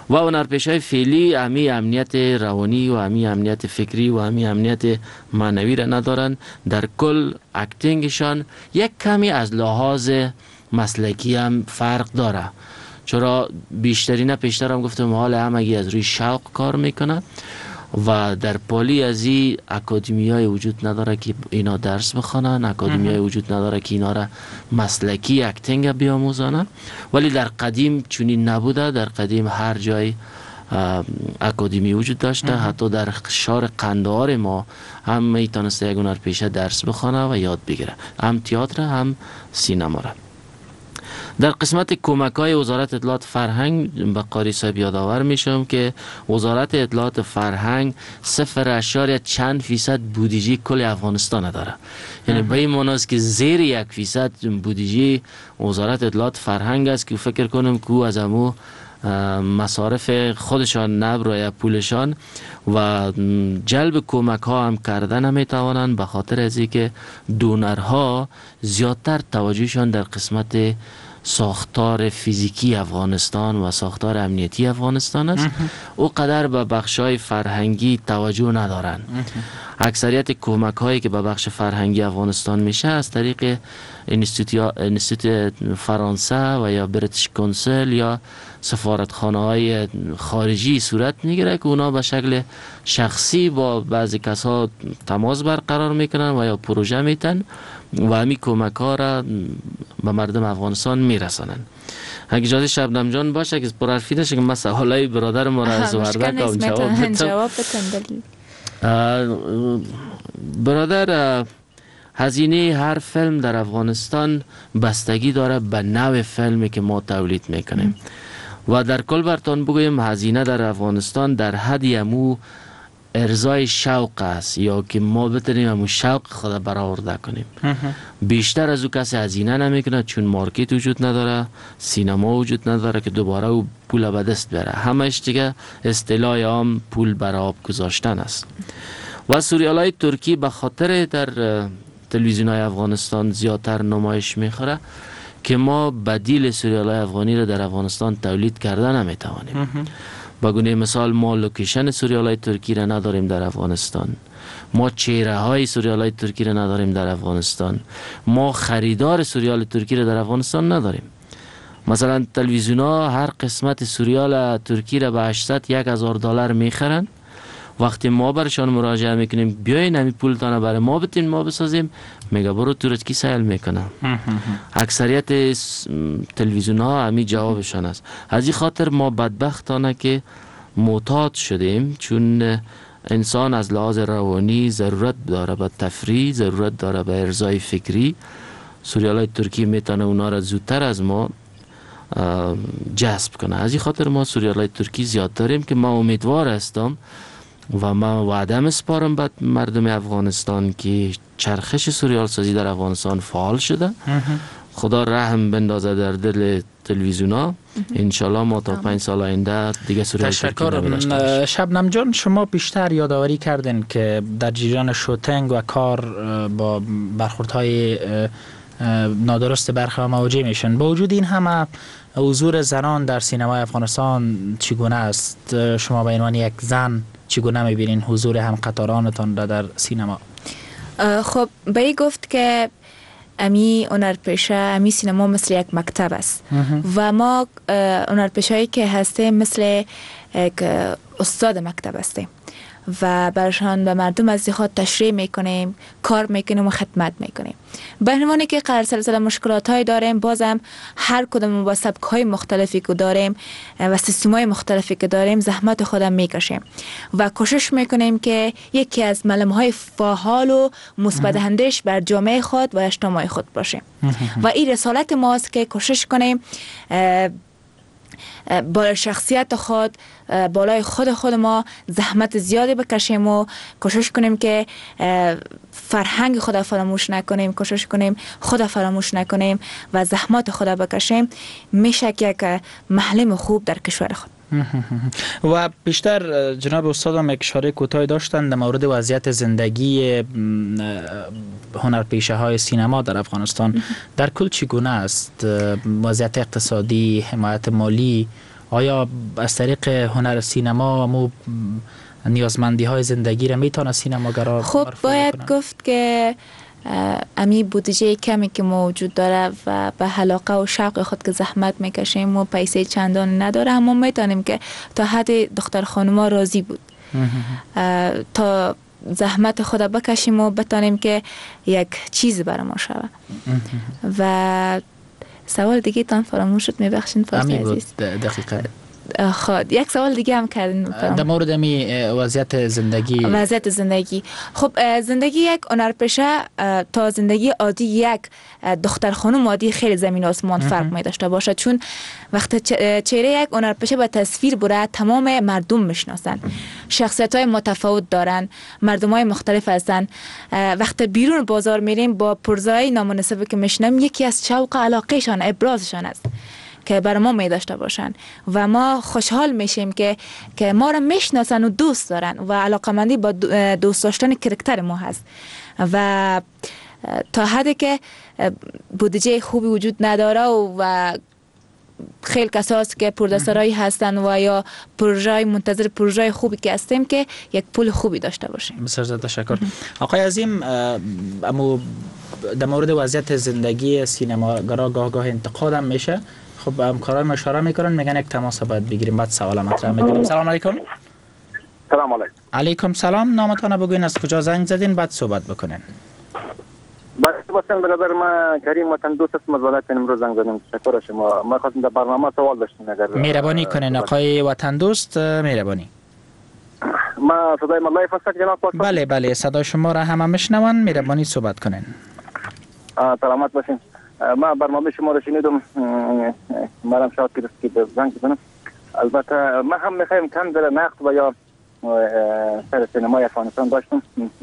و هنرپیشه‌های فعلی همی امنیت روانی و همی امنیت فکری و همی امنیت معنوی را ندارن. در کل اکتینگشان یک کمی از لحاظ مسلکی هم فرق داره، چرا بیشترین پیشتر هم گفتم حال همگی از روی شوق کار میکنه و در پالی از این اکادمی های وجود نداره که اینا درس بخوانن، اکادمی های وجود نداره که اینا را مسلکی اکتینگ بیاموزانن. ولی در قدیم چونین نبوده، در قدیم هر جای اکادمی وجود داشته، حتی در شهر قندهار ما هم میتونسته یک هنرپیشه درس بخونه و یاد بگیره، هم تئاتر هم سینما را. در قسمت کمک های وزارت اطلاعات فرهنگ به قاری صاحب یادآور میشم که وزارت اطلاعات فرهنگ 0.چند% بودجه کل افغانستان داره. یعنی به این معنی است که زیر 1% بودجه وزارت اطلاعات فرهنگ است که فکر کنم که از امو مصارف خودشان نبرای پولشان و جلب کمک ها هم کردن نمیتوانند، به خاطر از اینکه دونرها زیادتر توجهشان در قسمت ساختار فیزیکی افغانستان و ساختار امنیتی افغانستان است، او قدر به بخشای فرهنگی توجه ندارن. اکثریت کمک هایی که به بخش فرهنگی افغانستان میشه از طریق انستیتوت فرانسه و یا بریتیش کنسل یا سفارتخانه های خارجی صورت میگیره که اونا به شکل شخصی با بعضی کسا تماس برقرار میکنن و یا پروژه میتن و همین کمک ها را به مردم افغانستان میرسانن. اگه اجازه شبنم جان باشه که پرحرفی نشه که من سوالای برادر ما را از وردک جواب بتم. برادر، هزینه هر فیلم در افغانستان بستگی داره به نوع فیلمی که ما تولید میکنیم و در کل برتان بگویم هزینه در افغانستان در حد امو ارزای شوق است یا که ما بتونیم امو شوق خود برآورده کنیم. بیشتر از او کسی هزینه نمیکنه چون مارکت وجود نداره، سینما وجود نداره که دوباره او پول به دست بره. همش دیگه اصطلاح عام پول بر آب گذاشتن است. و سریال های ترکی به خاطر در تلویزیون های افغانستان زیادتر نمایش میخوره که ما بدیل سریال های افغانی را در افغانستان تولید کرده نمیتوانیم. با گونه مثال ما لوکیشن سریال های ترکی را نداریم در افغانستان، ما چهره های سریال های ترکی را نداریم در افغانستان، ما خریدار سریال ترکی را در افغانستان نداریم. مثلا تلویزیون ها هر قسمت سریال ترکی را به $800,000 میخرن. وقتی ما برشان مراجعه میکنیم بیاین همین پولتانه برای ما بتین ما بسازیم، میگه برو ترکی سیل میکنه. اکثریت تلویزیون ها همین جوابشان است. از این خاطر ما بدبختانه که معتاد شدیم، چون انسان از لحاظ روانی ضرورت داره به تفریح، ضرورت داره به ارضای فکری. سریال های ترکی میتونه اونا را زودتر از ما جذب کنه. از این خاطر ما سریال های ترکی زیاد داریم که ما امیدوار هستم و من وعده میسپارم به مردم افغانستان که چرخش سریال سازی در افغانستان فعال شده. خدا رحم بندازه در دل تلویزیونا. انشالله ما تا 5 سال آینده دیگه سریال ترکی نداشته باشیم. شبنم جان، شما بیشتر یادآوری کردین که در جریان شوتینگ و کار با برخوردهای نادرست برخی مواجه میشن. با وجود این همه حضور زنان در سینمای افغانستان چگونه است؟ شما به عنوان یک زن چگونه میبینین حضور هم قطارانتان در سینما؟ خب به گفت که امی هنرپیشه، امی سینما مثل یک مکتب است و ما هنرپیشه‌ای که هستیم مثل یک استاد مکتب هستیم و برشان به مردم از خود تشریح میکنیم، کار میکنیم و خدمت میکنیم. به عنوانی که قرار سلسله مشکلات های داریم، بازم هر کدام با سبک های مختلفی که داریم و سیستم های مختلفی که داریم زحمت خودم میکشیم و کوشش میکنیم که یکی از ملمه های فعال و مثبت دهندش بر جامعه خود و اجتماع خود باشیم و این رسالت ماست که کوشش کنیم بالای شخصیت خود، بالای خود ما زحمت زیادی بکشیم و کوشش کنیم که فرهنگ خود فراموش نکنیم، کوشش کنیم خود فراموش نکنیم و زحمت خود بکشیم. میشه که یک معلم خوب در کشور خود. و بیشتر جناب استادم یک اشاره کوتاهی داشتن در مورد وضعیت زندگی هنرپیشه های سینما در افغانستان. در کل چگونه است وضعیت اقتصادی، حمایت مالی آیا از طریق هنر سینما و نیازمندی های زندگی را میتونه سینماگرا خب باید گفت که امی بودجه کمی که موجود داره و به علاقه و شوق خود که زحمت میکشیم و پیسه چندان نداره، اما میتونیم که تا حد دختر خانوما راضی بود تا زحمت خود بکشیم و بتانیم که یک چیز برای ما شود. و سوال دیگه تان فراموش شد، میبخشین فارسی عزیز. دقیقاً. خب یک سوال دیگه هم کردین در مورد وضعیت زندگی. خب زندگی یک هنرپیشه تا زندگی عادی یک دختر خانم عادی خیلی زمین و آسمان فرق می داشته باشه، چون وقتی چهره یک هنرپیشه به تصویر بره تمام مردم میشناسن، شخصیت های متفاوت دارن، مردم های مختلف هستن. وقتی بیرون بازار میریم با پرزای نامناسبی که میشنم یکی از شوق علاقهشان ابرازشان است که برای ما می داشته باشن و ما خوشحال میشیم که ما را میشناسن و دوست دارن و علاقمندی با دوست داشتن کرکتر ما هست. و تا حدی که بودجه خوبی وجود نداره و خیلی کساست که پرودوسرایی هستن و یا پروژه منتظر پروژه خوبی که هستیم که یک پول خوبی داشته باشیم. بسیار زیاد تشکر. آقای عظیم، اما در مورد وضعیت زندگی سینماگرا گاه انتقاد هم میشه. خب همکارای ما اشاره میکنن، میگن یک تماس باید بگیریم بعد سوال مطرح میکنیم. سلام علیکم. سلام علیکم. علیکم سلام. نامتان بگوین، از کجا زنگ زدین بعد صحبت بکنین. بسیار برادر ما کریم وطن دوست است، مزالت امروز زنگ زدیم. تشکر شما. ما خواستم در برنامه سوال داشتیم. اگر مهربانی کنین آقای وطن دوست، مهربانی. ما صدای ما لایف است جناب پاسخ؟ بله صدای شما را همه میشنون، مهربانی صحبت کنین. سلامت باشین. ما برنامه شما رو شنیدم، مرام شاد که زنگ بزنم. البته ما هم میخوایم کم در نقد و یا سر سینمای افغانستان داشتم.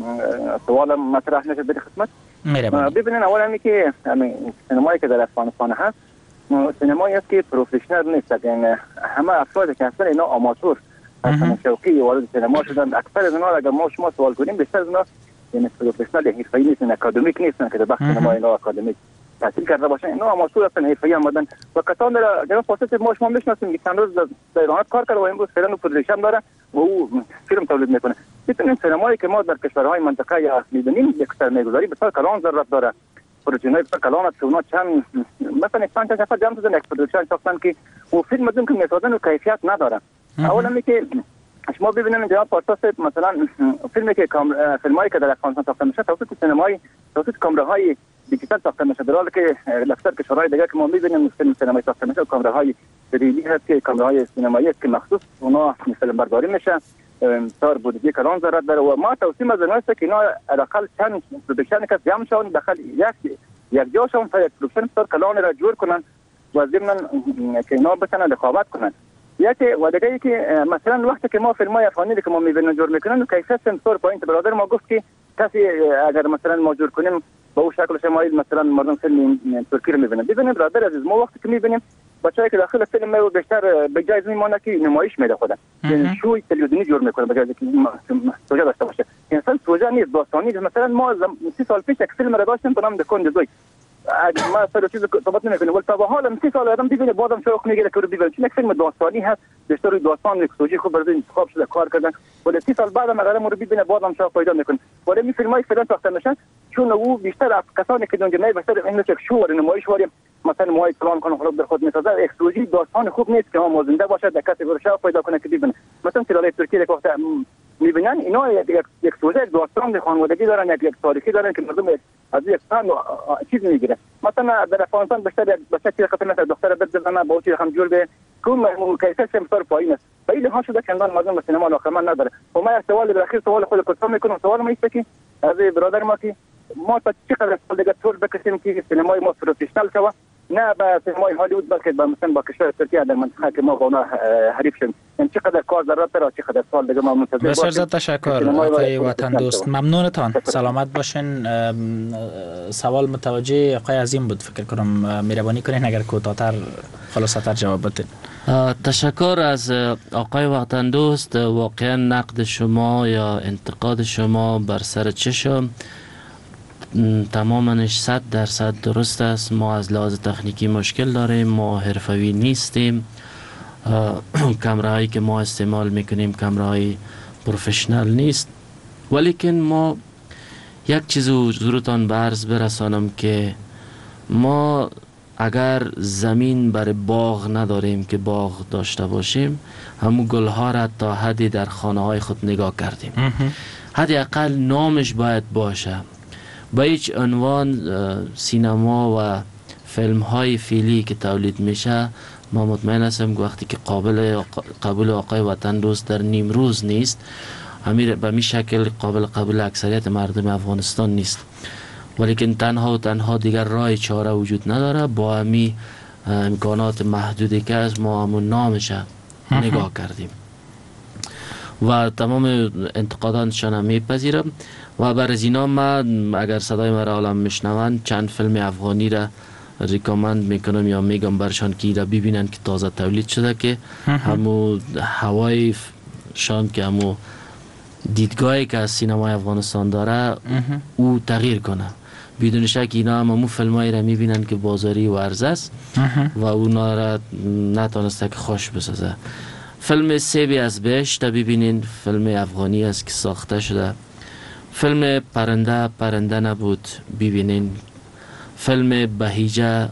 سوالم مطرح نشد در خدمت. ببینین اولا که سینمایی که در افغانستان هست سینمایی است که پروفشنال نیست، یعنی همه افرادی که هستن اینا آماتور هستن، شوقی وارد سینما شدن. اکثر از اینا اگر ما شما سوال کنیم بیشتر از اینا یعنی پروفشنال حرفه‌ای نیستن، اکادمیک نیستن که در بخش سینما اینا اکادمیک تحصیل کرده باشن، اینا آماتور هستن، حرفه‌ای آمدن و کسان در جناب پاسخ ما شما میشناسیم که چند روز در ایران کار کرده و امروز فعلا و پروژه داره و او فیلم تولید میکنه. ببینید سینمایی که ما در کشورهای منطقه یا می‌بینیم یک سرمایه‌گذاری بسیار کلان ضرورت داره. پروژه‌های بسیار کلان است که اونا چند مثلا 5 نفر جمع شدن یک پروژه ساختن که او فیلم مدام که میسازن و کیفیت نداره. اولا که شما ببینید جناب پاسخ مثلا فیلمایی که در افغانستان ساخته میشه توسط کامراهای دیجیتال ساخته میشه، در حالی که اکثر کشورهای دیگه که ما می‌بینیم فیلم سینمایی ساخته میشه کامراهای 3D هست که کامراهای سینمایی است که مخصوص اونا فیلم برداری میشه، بسیار بودجه کلان ضرورت داره و ما توصیه از ایناست که اینا حداقل چند پروداکشن که جمع شون داخل یک جا شون تا یک پروداکشن بسیار کلان را جور کنن و ضمن که اینا بتونن رقابت کنن. یکی و دیگه که مثلا وقتی که ما فیلمای افغانی که ما می‌بینیم جور میکنن کیفیت سنسور پایین، برادر ما گفت که کسی اگر مثلا ما جور کنیم با اون شکل شمایل مثلا مردم فیلم ترکی رو می‌بینن. ببینید برادر عزیز، ما وقتی که می‌بینیم بچه‌ای که داخل فیلم و بیشتر به جای میمونه که نمایش میده خودن، یعنی شوی تلویزیونی جور میکنه به جای که توجه داشته باشه. انسان توجه نیست، داستانی. مثلا ما 30 سال پیش یک فیلم را داشتیم به نام دکون دوی، ما سر چیز ثابت نمی‌کنه ولی تا به حال 30 سال آدم ببینه بازم شوق میگیره که رو ببینه، چون یک فیلم داستانی هست بیشتر روی داستان یک توجیه خوب برای انتخاب شده کار کردن ولی 30 سال بعد اگر ما رو ببینه بازم شوق پیدا میکنه. ولی این فیلمای فعلا ساخته میشن چون او بیشتر از کسانی که دنیا بیشتر این چک شو و نمایش واریم مثلا موهای پلان کنه خود در خود میسازه، اکسکلوزیو داستان خوب نیست که ما زنده باشه در کسی شوق پیدا کنه که ببینه. مثلا فیلمای ترکیه که وقت میبینن اینا یک توجیه داستان خانوادگی دارن، یک تاریخی دارن که مردم از یک فن چیز میگیره. مثلا در افغانستان بیشتر بچه که خاطر مثلا دختر بزنه با چیز هم جور به کوم کیفیت سمسار پایین است. و این ها شده که اندان مردم به سینما علاقه‌مند نداره. و ما سوال در اخیر سوال خود پرسان میکنم، سوال ما است که از برادر ما که ما تا چقدر سال دیگه طول بکشیم که سینمای ما پروفشنال شود، نه به سینمای هالیوود بلکه مثلا با کشور ترکیه در منطقه که ما با اونها حریف شیم. این چقدر کار ضرورت داره، چقدر سال دیگه ما منتظر باشیم. بسیار زیاد تشکر آقای وطن دوست، ممنونتان. سلامت باشین. سوال متوجه آقای عظیم بود، فکر کنم مهربانی کنین اگر کوتاه‌تر خلاصه‌تر جواب بدین. تشکر از آقای وطن دوست. واقعا نقد شما یا انتقاد شما بر سر چشم تماماً 100% درست است. ما از لحاظ تکنیکی مشکل داریم، ما حرفوی نیستیم. کامرهایی که ما استعمال میکنیم کامرهای پروفشنال نیست. ولیکن ما یک چیز حضورتان به عرض برسانم که ما اگر زمین برای باغ نداریم که باغ داشته باشیم، همون گلها را تا حدی در خانه های خود نگاه کردیم. حداقل نامش باید باشه. با هیچ عنوان سینما و فیلم های فعلی که تولید میشه، ما مطمئن هستم که وقتی که قبول آقای وطن دوست در نیم روز نیست، همین به می شکل قابل قبول اکثریت مردم افغانستان نیست. ولیکن تنها دیگر راه چاره وجود نداره. با همی امکانات محدودی که از ما همون نامش نگاه کردیم و تمام انتقاداتشان هم میپذیرم و بر از اینا من اگر صدای مرا عالم میشنوند چند فیلم افغانی را ریکامند میکنم یا میگم برشان که را ببینن که تازه تولید شده که همو هوای شان که همو دیدگاهی که از سینمای افغانستان داره او تغییر کنه. بدون شک اینا همو فیلمایی را میبینن که بازاری و عرض است و اونا را نتانسته که خوش بسازه. فیلم سیبی از بهشت ببینین، فیلم افغانی است که ساخته شده. فیلم پرنده نبود ببینین. فیلم بهیجه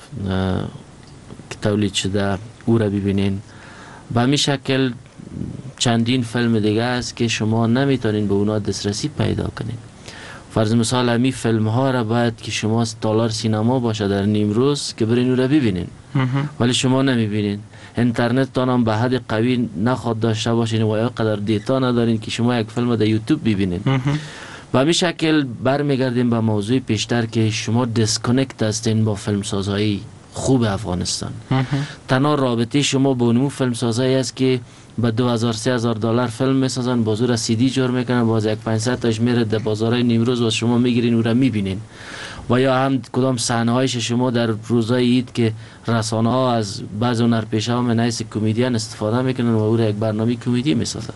که تولید شده او را ببینین. به همین شکل چندین فیلم دیگه است که شما نمیتونین به اونا دسترسی پیدا کنین. فرض مثال همی فیلم ها را باید که شما تالار سینما باشه در نیم روز که برین او را ببینین، ولی شما نمیبینین. اینترنت تان هم به حد قوی نخواد داشته باشین و یا قدر دیتا ندارین که شما یک فیلم در یوتیوب ببینین. به همین شکل برمیگردیم به موضوع پیشتر که شما دیسکانکت هستین با فیلمسازهای خوب افغانستان. تنها رابطه شما با اونمو فیلمسازهایی است که به $2000-3000 فیلم میسازن، بازور سی دی جور میکنن، باز یک 500 تاش میره در بازارهای نیمروز و شما میگیرین او را میبینین. و یا هم کدام صحنه هایش شما در روزهای عید که رسانه ها از بعض هنرپیشه ها من حیث کمدین استفاده میکنن و او را یک برنامه کمدی میسازن.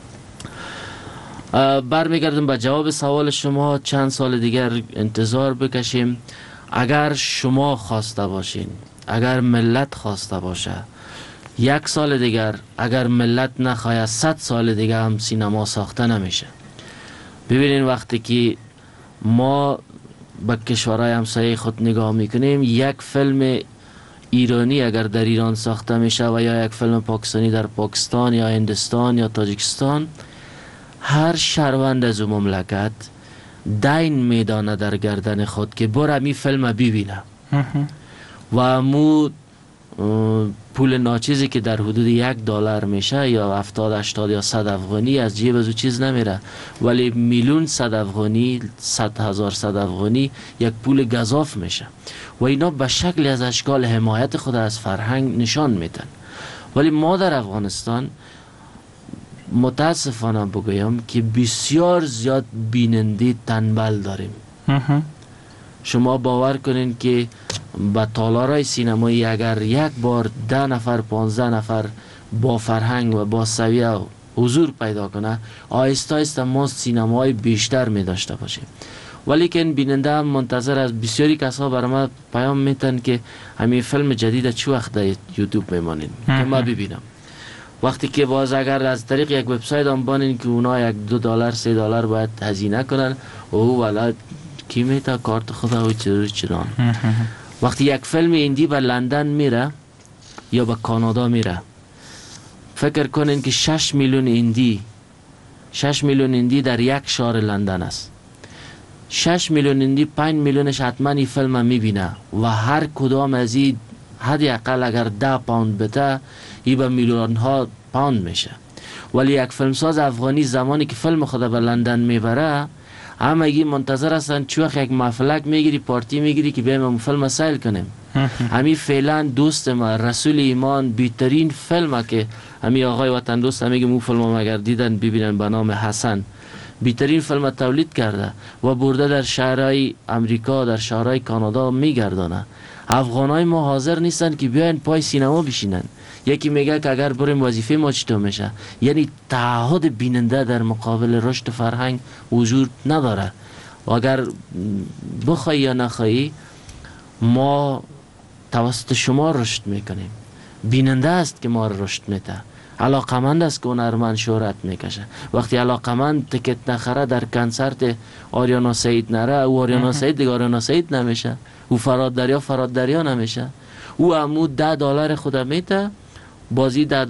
برمیگردم به جواب سوال شما. چند سال دیگر انتظار بکشیم؟ اگر شما خواسته باشین، اگر ملت خواسته باشه، 1 سال دیگر اگر ملت نخواهد 100 سال دیگر هم سینما ساخته نمیشه. ببینین وقتی که ما به کشورهای همسایه خود نگاه میکنیم، یک فیلم ایرانی اگر در ایران ساخته میشه و یا یک فیلم پاکستانی در پاکستان یا هندوستان یا تاجیکستان، هر شهروند از اون مملکت دین میدانه در گردن خود که برو می فیلم ببینه و مو پول ناچیزی که در حدود $1 میشه یا 70 80 یا 100 افغانی از جیب از او چیز نمیره، ولی میلیون 100 افغانی 100,000 100 افغانی یک پول گزاف میشه و اینا به شکل از اشکال حمایت خود از فرهنگ نشان میدن. ولی ما در افغانستان متاسفانه بگویم که بسیار زیاد بیننده تنبل داریم. شما باور کنین که به تالارهای سینمایی اگر یک بار 10 نفر 15 نفر با فرهنگ و با سویه حضور پیدا کنه، آهسته آهسته ما سینمای بیشتر می داشته باشیم. ولیکن بیننده هم منتظر از بسیاری کسا برای ما پیام میتن که همین فیلم جدید چه وقت در یوتیوب میمانین که ما ببینم. وقتی که باز اگر از طریق یک وبسایت هم بانین که اونا $1 $2 $3 باید هزینه کنن، او والا کی میتا کارت خدا و چران. وقتی یک فیلم ایندی به لندن میره یا به کانادا میره، فکر کنین که 6 میلیون ایندی در یک شهر لندن است. 6 میلیون ایندی 5 میلیونش حتما این فیلم میبینه و هر کدام از این حداقل اگر 10 پوند بده ای به میلیون ها پوند میشه. ولی یک فیلمساز افغانی زمانی که فیلم خود به لندن میبره، همگی منتظر هستن چه وقت یک محفلک میگیری، پارتی میگیری که بیایم فیلم سیل کنیم. همین فعلا دوست ما رسول ایمان بهترین فیلم که همین آقای وطن دوست میگه مو فیلم اگر دیدن ببینن به نام حسن، بهترین فیلم تولید کرده و برده در شهرهای امریکا در شهرهای کانادا میگردانه. افغانای ما حاضر نیستن که بیاین پای سینما بشینن. یکی میگه که اگر بریم وظیفه ما چطور میشه؟ یعنی تعهد بیننده در مقابل رشد فرهنگ وجود نداره و اگر بخوای یا نخوای ما توسط شما رشد میکنیم. بیننده است که ما رو رشد میده، علاقمند است که هنرمند شهرت میکشه. وقتی علاقمند تکت نخره در کنسرت آریانا سعید نره، او آریانا سعید دیگه آریانا سعید نمیشه، او فراد دریا نمیشه. او امو $10 خود میته، بازی $10،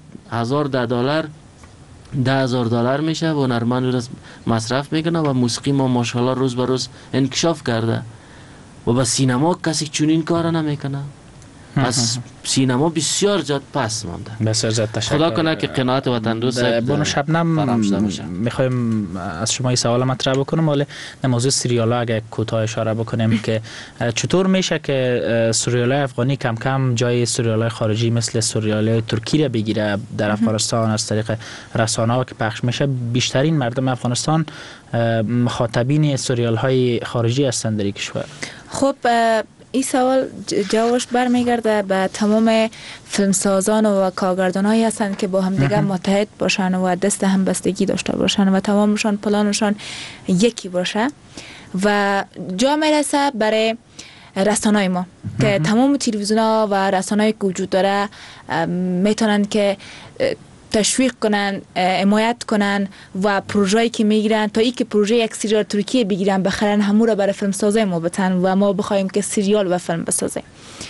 $1000 $10,000 میشه و هنرمند رو مصرف میکنه و موسیقی ما ماشاءالله روز به روز انکشاف کرده و با سینما کسی چنین کار نمیکنه. از سینما بسیار زیاد پس مانده. بسیار زیاد تشکر. خدا کنه که قناعت وطن دوست بانو شبنم میخوایم از شما این سوال مطرح بکنم، ولی در موضوع سریال ها اگه کوتاه اشاره بکنیم که چطور میشه که سریال های افغانی کم کم جای سریال های خارجی مثل سریال های ترکی را بگیره در افغانستان از طریق رسانه ها که پخش میشه؟ بیشترین مردم افغانستان مخاطبین سریال های خارجی هستند در این کشور. خب این سوال جوابش برمیگرده به تمام فیلمسازان و کارگردان هایی هستند که با هم دیگر متحد باشن و دست هم بستگی داشته باشن و تمامشان پلانشان یکی باشه و جا میرسه برای رسانه‌های ما که تمام تلویزیون ها و رسانه‌ای که وجود داره میتونن که تشویق کنن، حمایت کنن و پروژه‌ای که میگیرن تا ای که پروژه یک سریال ترکیه بگیرن بخرن همون رو برای فیلم سازی ما بتن و ما بخوایم که سریال و فیلم بسازیم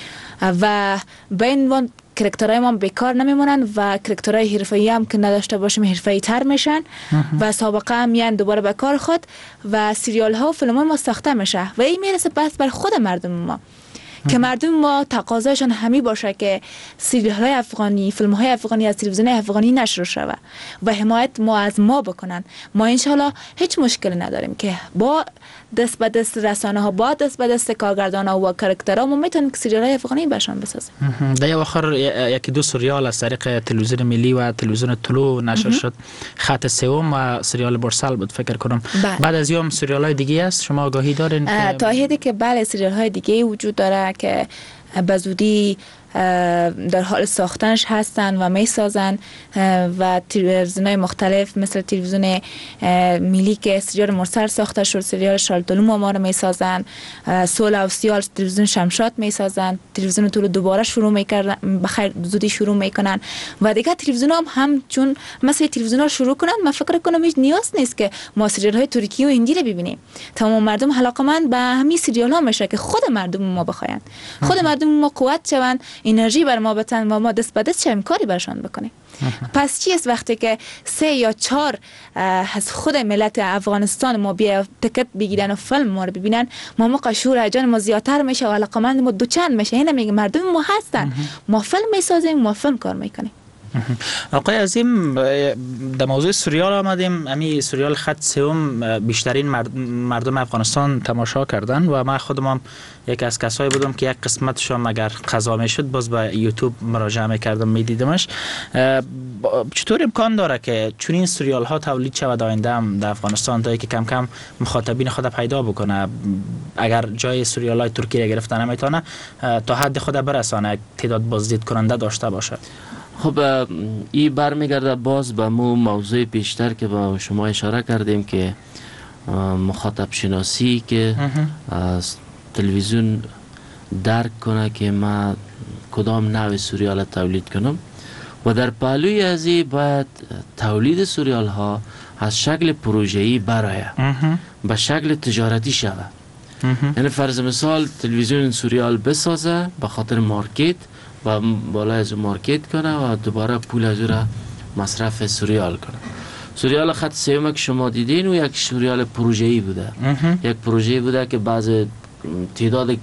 و به این کرکترهای ما بیکار نمیمونن و کرکترهای حرفه‌ای هم که نداشته باشیم حرفه‌ای تر میشن و سابقه هم میان دوباره به کار خود و سریال ها و فیلم ها ما ساخته میشه و این میرسه بس بر خود مردم ما که مردم ما تقاضایشان همی باشه که سریال های افغانی، فیلم های افغانی از تلویزیون افغانی نشر شود و حمایت ما از ما بکنن. ما انشالله هیچ مشکلی نداریم که با دست به دست رسانه ها، با دست به دست کارگردان ها و کاراکترها ما میتونیم که سریال های افغانی بهشون بسازیم. در آخر یکی دو سریال از طریق تلویزیون ملی و تلویزیون طلوع نشر شد. خط سوم و سریال برسل بود فکر کنم. بعد از یوم سریال های دیگه است شما آگاهی دارین که تا حدی که بله سریال های دیگه وجود داره که به زودی در حال ساختنش هستن و می سازن و تلویزیون‌های مختلف مثل تلویزیون ملی که سریال مرسل ساخته شد، سریال شالتولوم ما رو می سازن، سول و سیال تلویزیون شمشاد می سازن، تلویزیون طول دوباره شروع میکردن بخیر زودی شروع میکنن و دیگه تلویزیون هم چون مثل تلویزیون ها شروع کنن من فکر کنم هیچ نیاز نیست که ما سریال های ترکی و هندی رو ببینیم. تمام مردم علاقمند به همین سریال ها میشه که خود مردم ما بخواین، خود مردم ما قوت شون، انرژی بر ما بتن و ما دست به دست چه کاری برشان بکنیم. پس چی است وقتی که 3 یا 4 از خود ملت افغانستان ما بیا تکت بگیرن و فیلم ما رو ببینن، ما موقع شور جان ما زیادتر میشه و علاقمند ما دوچند میشه. اینا میگه مردم ما هستن، ما فیلم میسازیم، ما فیلم کار میکنیم. آقای عظیم در موضوع سریال آمدیم. امی سریال خط سوم بیشترین مردم افغانستان تماشا کردن و من خودم یک از کسایی بودم که یک قسمتش هم اگر قضا میشد باز به یوتیوب مراجعه میکردم میدیدمش. چطور امکان داره که چون این سریال ها تولید شود آینده هم در افغانستان تا که کم کم مخاطبین خود پیدا بکنه؟ اگر جای سریال های ترکی را گرفتن نمیتونه تا حد خود برسانه، تعداد بازدید کننده داشته باشه؟ خب این برمیگرده باز به موضوع پیشتر که با شما اشاره کردیم که مخاطب شناسی که از تلویزیون درک کنه که ما کدام نوع سریال تولید کنم و در پهلوی از این باید تولید سریال ها از شکل پروژه‌ای برآید به شکل تجارتی شود. یعنی فرض مثال تلویزیون سریال بسازه به خاطر مارکت و بالا از مارکت کنه و دوباره پول از را مصرف سریال کنه. سریال خط سوم که شما دیدین و یک سریال پروژه‌ای بوده. یک پروژه‌ای بوده که بعض تعداد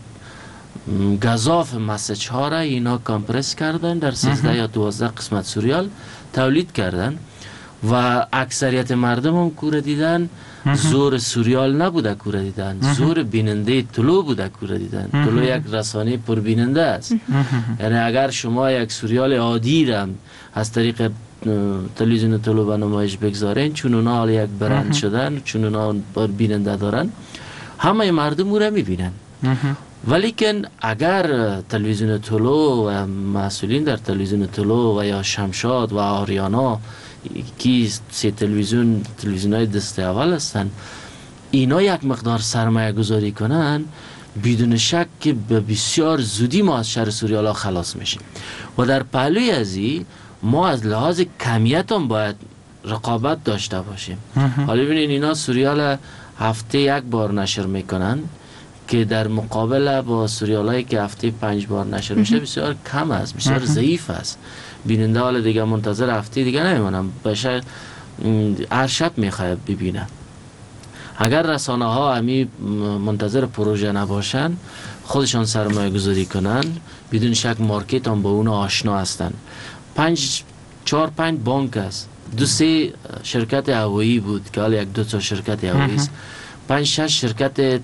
گزاف مسیج ها را اینا کامپرس کردن در 13 یا 12 قسمت سریال تولید کردن و اکثریت مردم هم کوره دیدن. زور سریال نبوده کوره دیدن، زور بیننده طلوع بوده کوره دیدن. طلوع یک رسانه پربیننده است. یعنی اگر شما یک سریال عادی را از طریق تلویزیون طلوع به نمایش بگذارین، چون اونا یک برند شدن، چون اونا بیننده دارن، همه مردم او را میبینن. ولیکن اگر تلویزیون طلوع و مسئولین در تلویزیون طلوع و یا شمشاد و آریانا که 3 تلویزیون های دست اول هستن، اینا یک مقدار سرمایه گذاری کنن، بدون شک که به بسیار زودی ما از شر سوریالا خلاص میشیم. و در پهلوی ازی ما از لحاظ کمیت هم باید رقابت داشته باشیم. حالا ببینید اینا سوریال هفته 1 بار نشر میکنن که در مقابل با سوریالایی که هفته 5 بار نشر میشه بسیار کم است، بسیار ضعیف است. بیننده حالا دیگه منتظر هفته دیگه نمیمونم، بشه هر شب میخواد ببینه. اگر رسانه ها همی منتظر پروژه نباشن، خودشان سرمایه گذاری کنن، بدون شک مارکت هم با اون آشنا هستن. 4-5 بانک است، 2-3 شرکت هوایی بود که حالا 1-2 شرکت هوایی است، 5-6 شرکت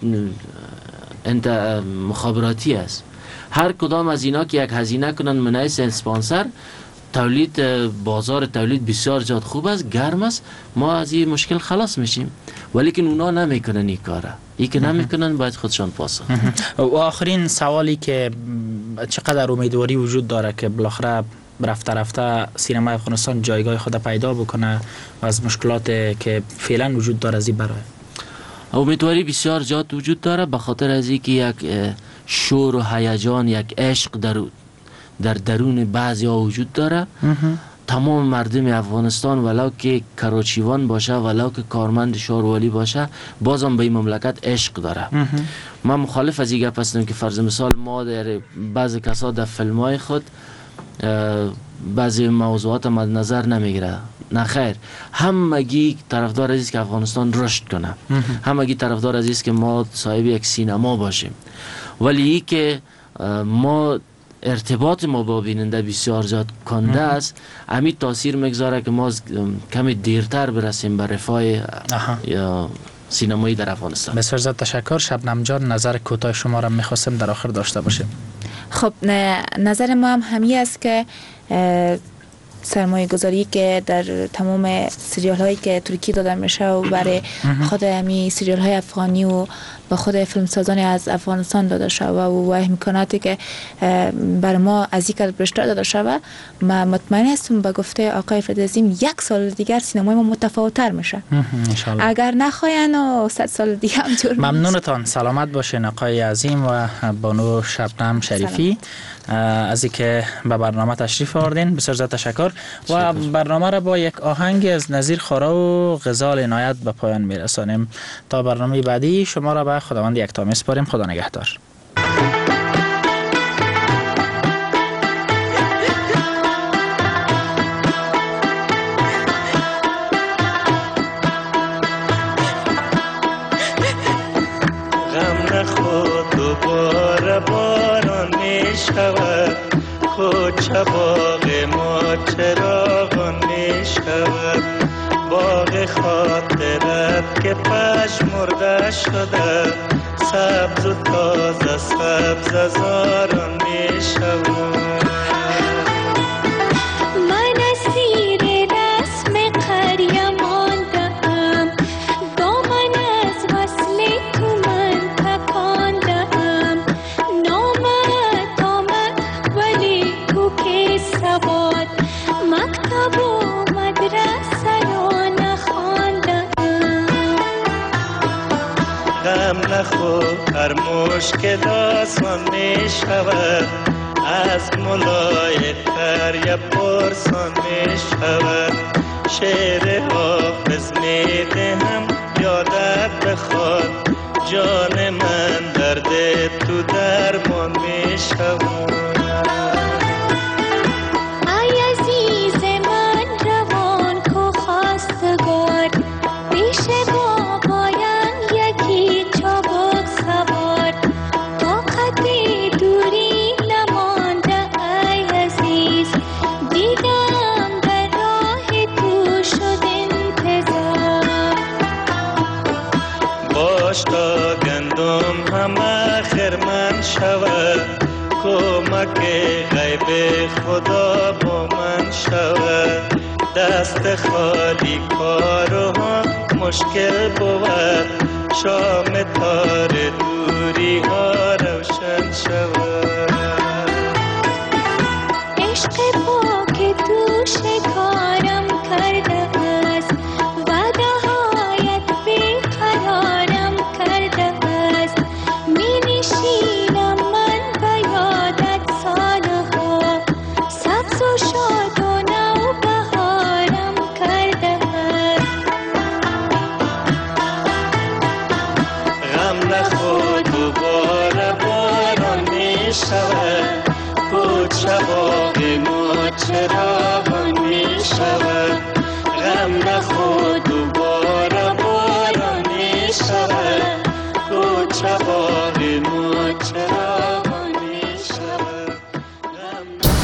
مخابراتی است. هر کدام از اینا که یک هزینه کنن منیس اسپانسر، تولید بازار تولید بسیار زیاد خوب است، گرم است، ما از این مشکل خلاص میشیم. ولیکن اونا نمیکنن این کاره، ای که نمیکنن باید خودشان پاسخ. و آخرین سوالی که چقدر امیدواری وجود داره که بالاخره رفته سینمای افغانستان جایگاه خود پیدا بکنه و از مشکلات که فعلا وجود داره از این برای؟ امیدواری بسیار زیاد وجود داره، به خاطر از اینکه یک شور و هیجان، یک عشق در درون بعضی ها وجود داره. تمام مردم افغانستان ولو که کراچیوان باشه، ولو که کارمند شاروالی باشه، بازم به این مملکت عشق داره. من مخالف از این گپ هستم که فرض مثال ما در بعضی کسا در فیلم های خود بعضی موضوعات مد نظر نمیگیره. نه خیر، همگی طرفدار عزیز که افغانستان رشد کنه، همگی طرفدار عزیز که ما صاحب یک سینما باشیم. ولی ای که ما ارتباط ما با بیننده بسیار زیاد کنده است، همین تاثیر میگذاره که ما کمی دیرتر برسیم به رفاه یا سینمایی در افغانستان. بسیار زیاد تشکر. شبنم جان، نظر کوتاه شما را میخواستم در آخر داشته باشیم. خب نظر ما هم همی است که سرمایه گذاری که در تمام سریال هایی که ترکی داده میشه و برای خود همی سریال های افغانی و با خود فیلمسازان از افغانستان داده شده و امکاناتی که بر ما از یک بیشتر داده شده، ما مطمئن هستم به گفته آقای فردعظیم 1 سال دیگر سینمای ما متفاوت‌تر میشه. اگر نخواین و 100 سال دیگه هم جور. ممنونتان. سلامت باشین آقای عظیم و بانو شبنم شریفی از اینکه به برنامه تشریف آوردین. بسیار زیاد تشکر. و برنامه را با یک آهنگ از نظیر خورا و غزال عنایت به پایان میرسانیم. تا برنامه بعدی شما را به خداوند یکتا میسپاریم. خدا نگهدار. غم نخود دوباره باران می شود، کوچه باغ ما چراغان می شود، باغ خاطرت که پژمرده شده، سبز و تازه سبز زاران می شود. من اسیر رسم قریه ماندم، دامن از وصل تو من تکاندم، نامت آمد ولی تو که سواد، مکتب و مدرسه را نخواندم. غم نخور، هر مشکل آسان می شود، از ملای تر یا پرسان می شود، شعر حافظ می دهم یادت بخواد، جان من درد تو درمان می شود. ای عزیز من روان کو خواستگار، پیش بابایم یکی چابک سوار، طاقت دوری نمانده ای عزیز، دیدم در راه تو شد انتظار. باش تا گندم همه خرمن شود، کمک غیب خدا با من شود، دست خالی کارها مشکل بود، شام تار دوری ها روشن شود. عشق پاک تو شکارم کرده است، وعده هایت بیقرارم کرده است، می نشینم اتفاق ما چرا می شود غم نخود